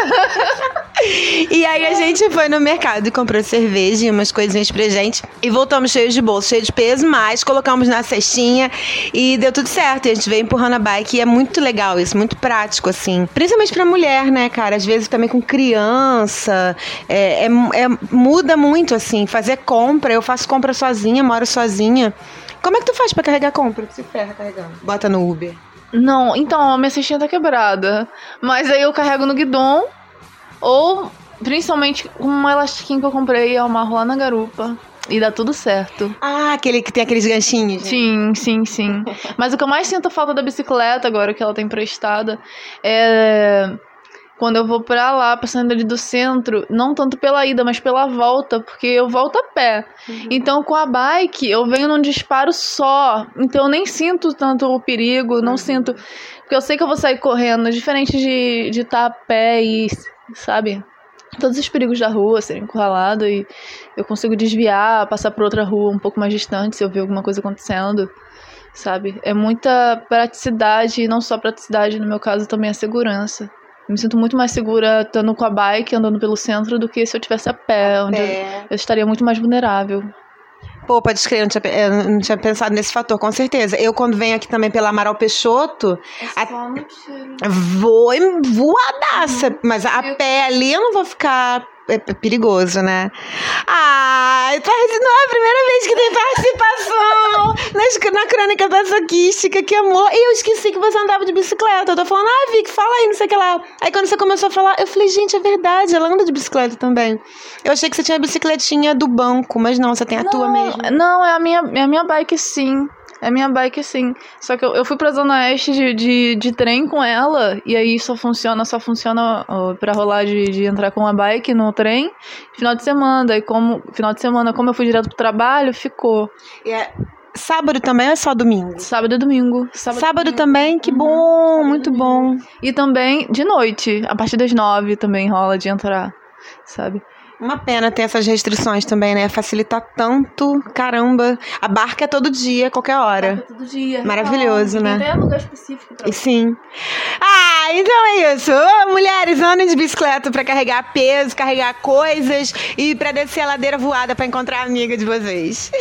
E aí a gente foi no mercado e comprou cerveja e umas coisinhas pra gente. E voltamos cheios de bolso, cheio de peso, mas colocamos na cestinha e deu tudo certo. E a gente veio empurrando a bike e é muito legal isso, muito prático, assim. Principalmente pra mulher, né, cara? Às vezes também com criança. É, é, é, muda muito, assim. Fazer compra, eu faço compra sozinha, moro sozinha. Como é que tu faz pra carregar compra? Tu se ferra carregando. Bota no Uber. Não, então, a minha cestinha tá quebrada. Mas aí eu carrego no guidon. Ou, principalmente, um elastiquinho que eu comprei, eu amarro lá na garupa. E dá tudo certo. Ah, aquele que tem aqueles ganchinhos. Né? Sim, sim, sim. Mas o que eu mais sinto falta da bicicleta, agora que ela tá emprestada, é... quando eu vou pra lá, pra sair ali do centro, não tanto pela ida, mas pela volta, porque eu volto a pé. Uhum. Então, com a bike, eu venho num disparo só. Então, eu nem sinto tanto o perigo, não uhum. sinto... Porque eu sei que eu vou sair correndo, diferente de de estar a pé e, sabe... Todos os perigos da rua, serem encurralado, e eu consigo desviar, passar por outra rua um pouco mais distante se eu ver alguma coisa acontecendo, sabe? É muita praticidade, e não só praticidade, no meu caso também a segurança. Eu me sinto muito mais segura estando com a bike, andando pelo centro, do que se eu estivesse a pé, a onde pé. Eu, eu estaria muito mais vulnerável. Pô, pode escrever, eu não tinha, eu não tinha pensado nesse fator, com certeza. Eu, quando venho aqui também pela Amaral Peixoto, é só no tiro. Vou voadaça, uhum. Mas a eu... pé ali eu não vou ficar... É perigoso, né? Ah, não é a primeira vez que tem participação na, na crônica paçoquística, que amor. E eu esqueci que você andava de bicicleta. Eu tô falando, ah, Vicky, fala aí, não sei o que lá. Aí quando você começou a falar, eu falei, gente, é verdade, ela anda de bicicleta também. Eu achei que você tinha a bicicletinha do banco, mas não, você tem a não, tua mesmo. Não, é a minha, é a minha bike, sim. É a minha bike, sim. Só que eu, eu fui pra Zona Oeste de, de, de trem com ela, e aí só funciona, só funciona ó, pra rolar de, de entrar com a bike no trem final de semana. E como final de semana, como eu fui direto pro trabalho, ficou. Yeah. Sábado também ou é só domingo? Sábado e domingo. Sábado, Sábado domingo. Também? Que bom, uhum. Muito bom. E também de noite, a partir das nove também rola de entrar, sabe? Uma pena ter essas restrições também, né? Facilitar tanto, caramba. A barca é todo dia, qualquer hora. Barca é todo dia. Maravilhoso, não, né? Tem até lugar específico pra... E sim. Ah, então é isso. Mulheres, andem de bicicleta pra carregar peso, carregar coisas e pra descer a ladeira voada pra encontrar a amiga de vocês.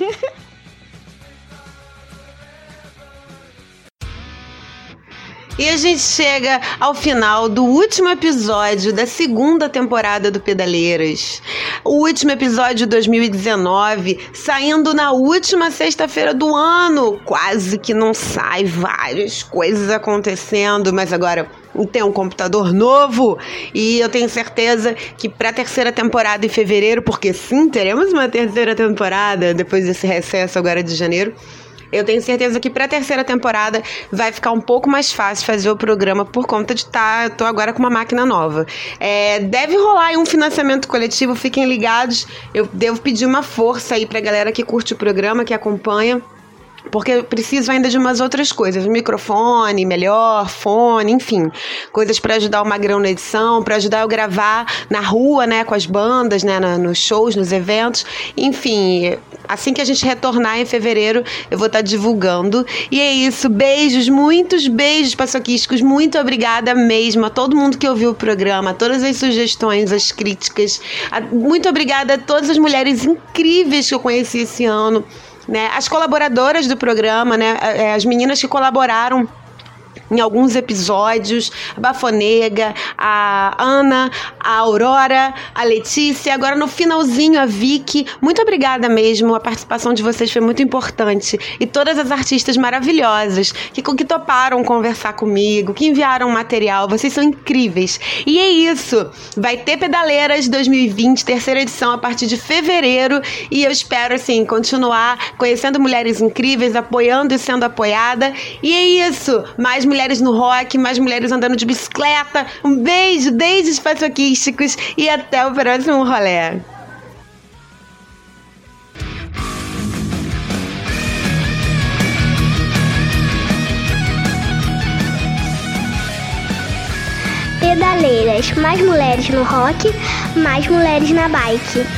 E a gente chega ao final do último episódio da segunda temporada do Pedaleiras. O último episódio de dois mil e dezenove, saindo na última sexta-feira do ano. Quase que não sai, várias coisas acontecendo, mas agora tem um computador novo e eu tenho certeza que para a terceira temporada em fevereiro, porque sim, teremos uma terceira temporada depois desse recesso agora de janeiro, Eu tenho certeza que pra terceira temporada vai ficar um pouco mais fácil fazer o programa por conta de estar, eu tô agora com uma máquina nova. É, deve rolar aí um financiamento coletivo, fiquem ligados. Eu devo pedir uma força aí pra galera que curte o programa, que acompanha. Porque eu preciso ainda de umas outras coisas, um microfone melhor, fone, enfim, coisas para ajudar o Magrão na edição, para ajudar eu a gravar na rua, né, com as bandas, né, nos shows, nos eventos, enfim, assim que a gente retornar em fevereiro, eu vou estar divulgando. E é isso, beijos, muitos beijos paçoquísticos, muito obrigada mesmo a todo mundo que ouviu o programa, a todas as sugestões, as críticas, a, muito obrigada a todas as mulheres incríveis que eu conheci esse ano, né, as colaboradoras do programa, né, as meninas que colaboraram em alguns episódios, a Bafonega, a Ana, a Aurora, a Letícia, agora no finalzinho a Vicky. Muito obrigada mesmo, a participação de vocês foi muito importante. E todas as artistas maravilhosas que, que toparam conversar comigo, que enviaram material, vocês são incríveis. E é isso, vai ter Pedaleiras dois mil e vinte, terceira edição a partir de fevereiro, e eu espero, assim, continuar conhecendo mulheres incríveis, apoiando e sendo apoiada. E é isso, mais mulheres mulheres no rock, mais mulheres andando de bicicleta. Um beijo, beijos paçoquísticos e até o próximo rolê. Pedaleiras, mais mulheres no rock, mais mulheres na bike.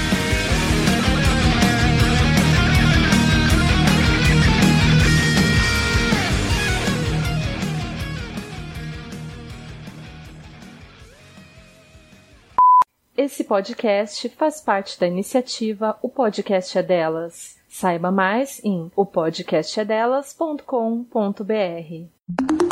Esse podcast faz parte da iniciativa O Podcast é Delas. Saiba mais em o podcast é delas ponto com ponto b r.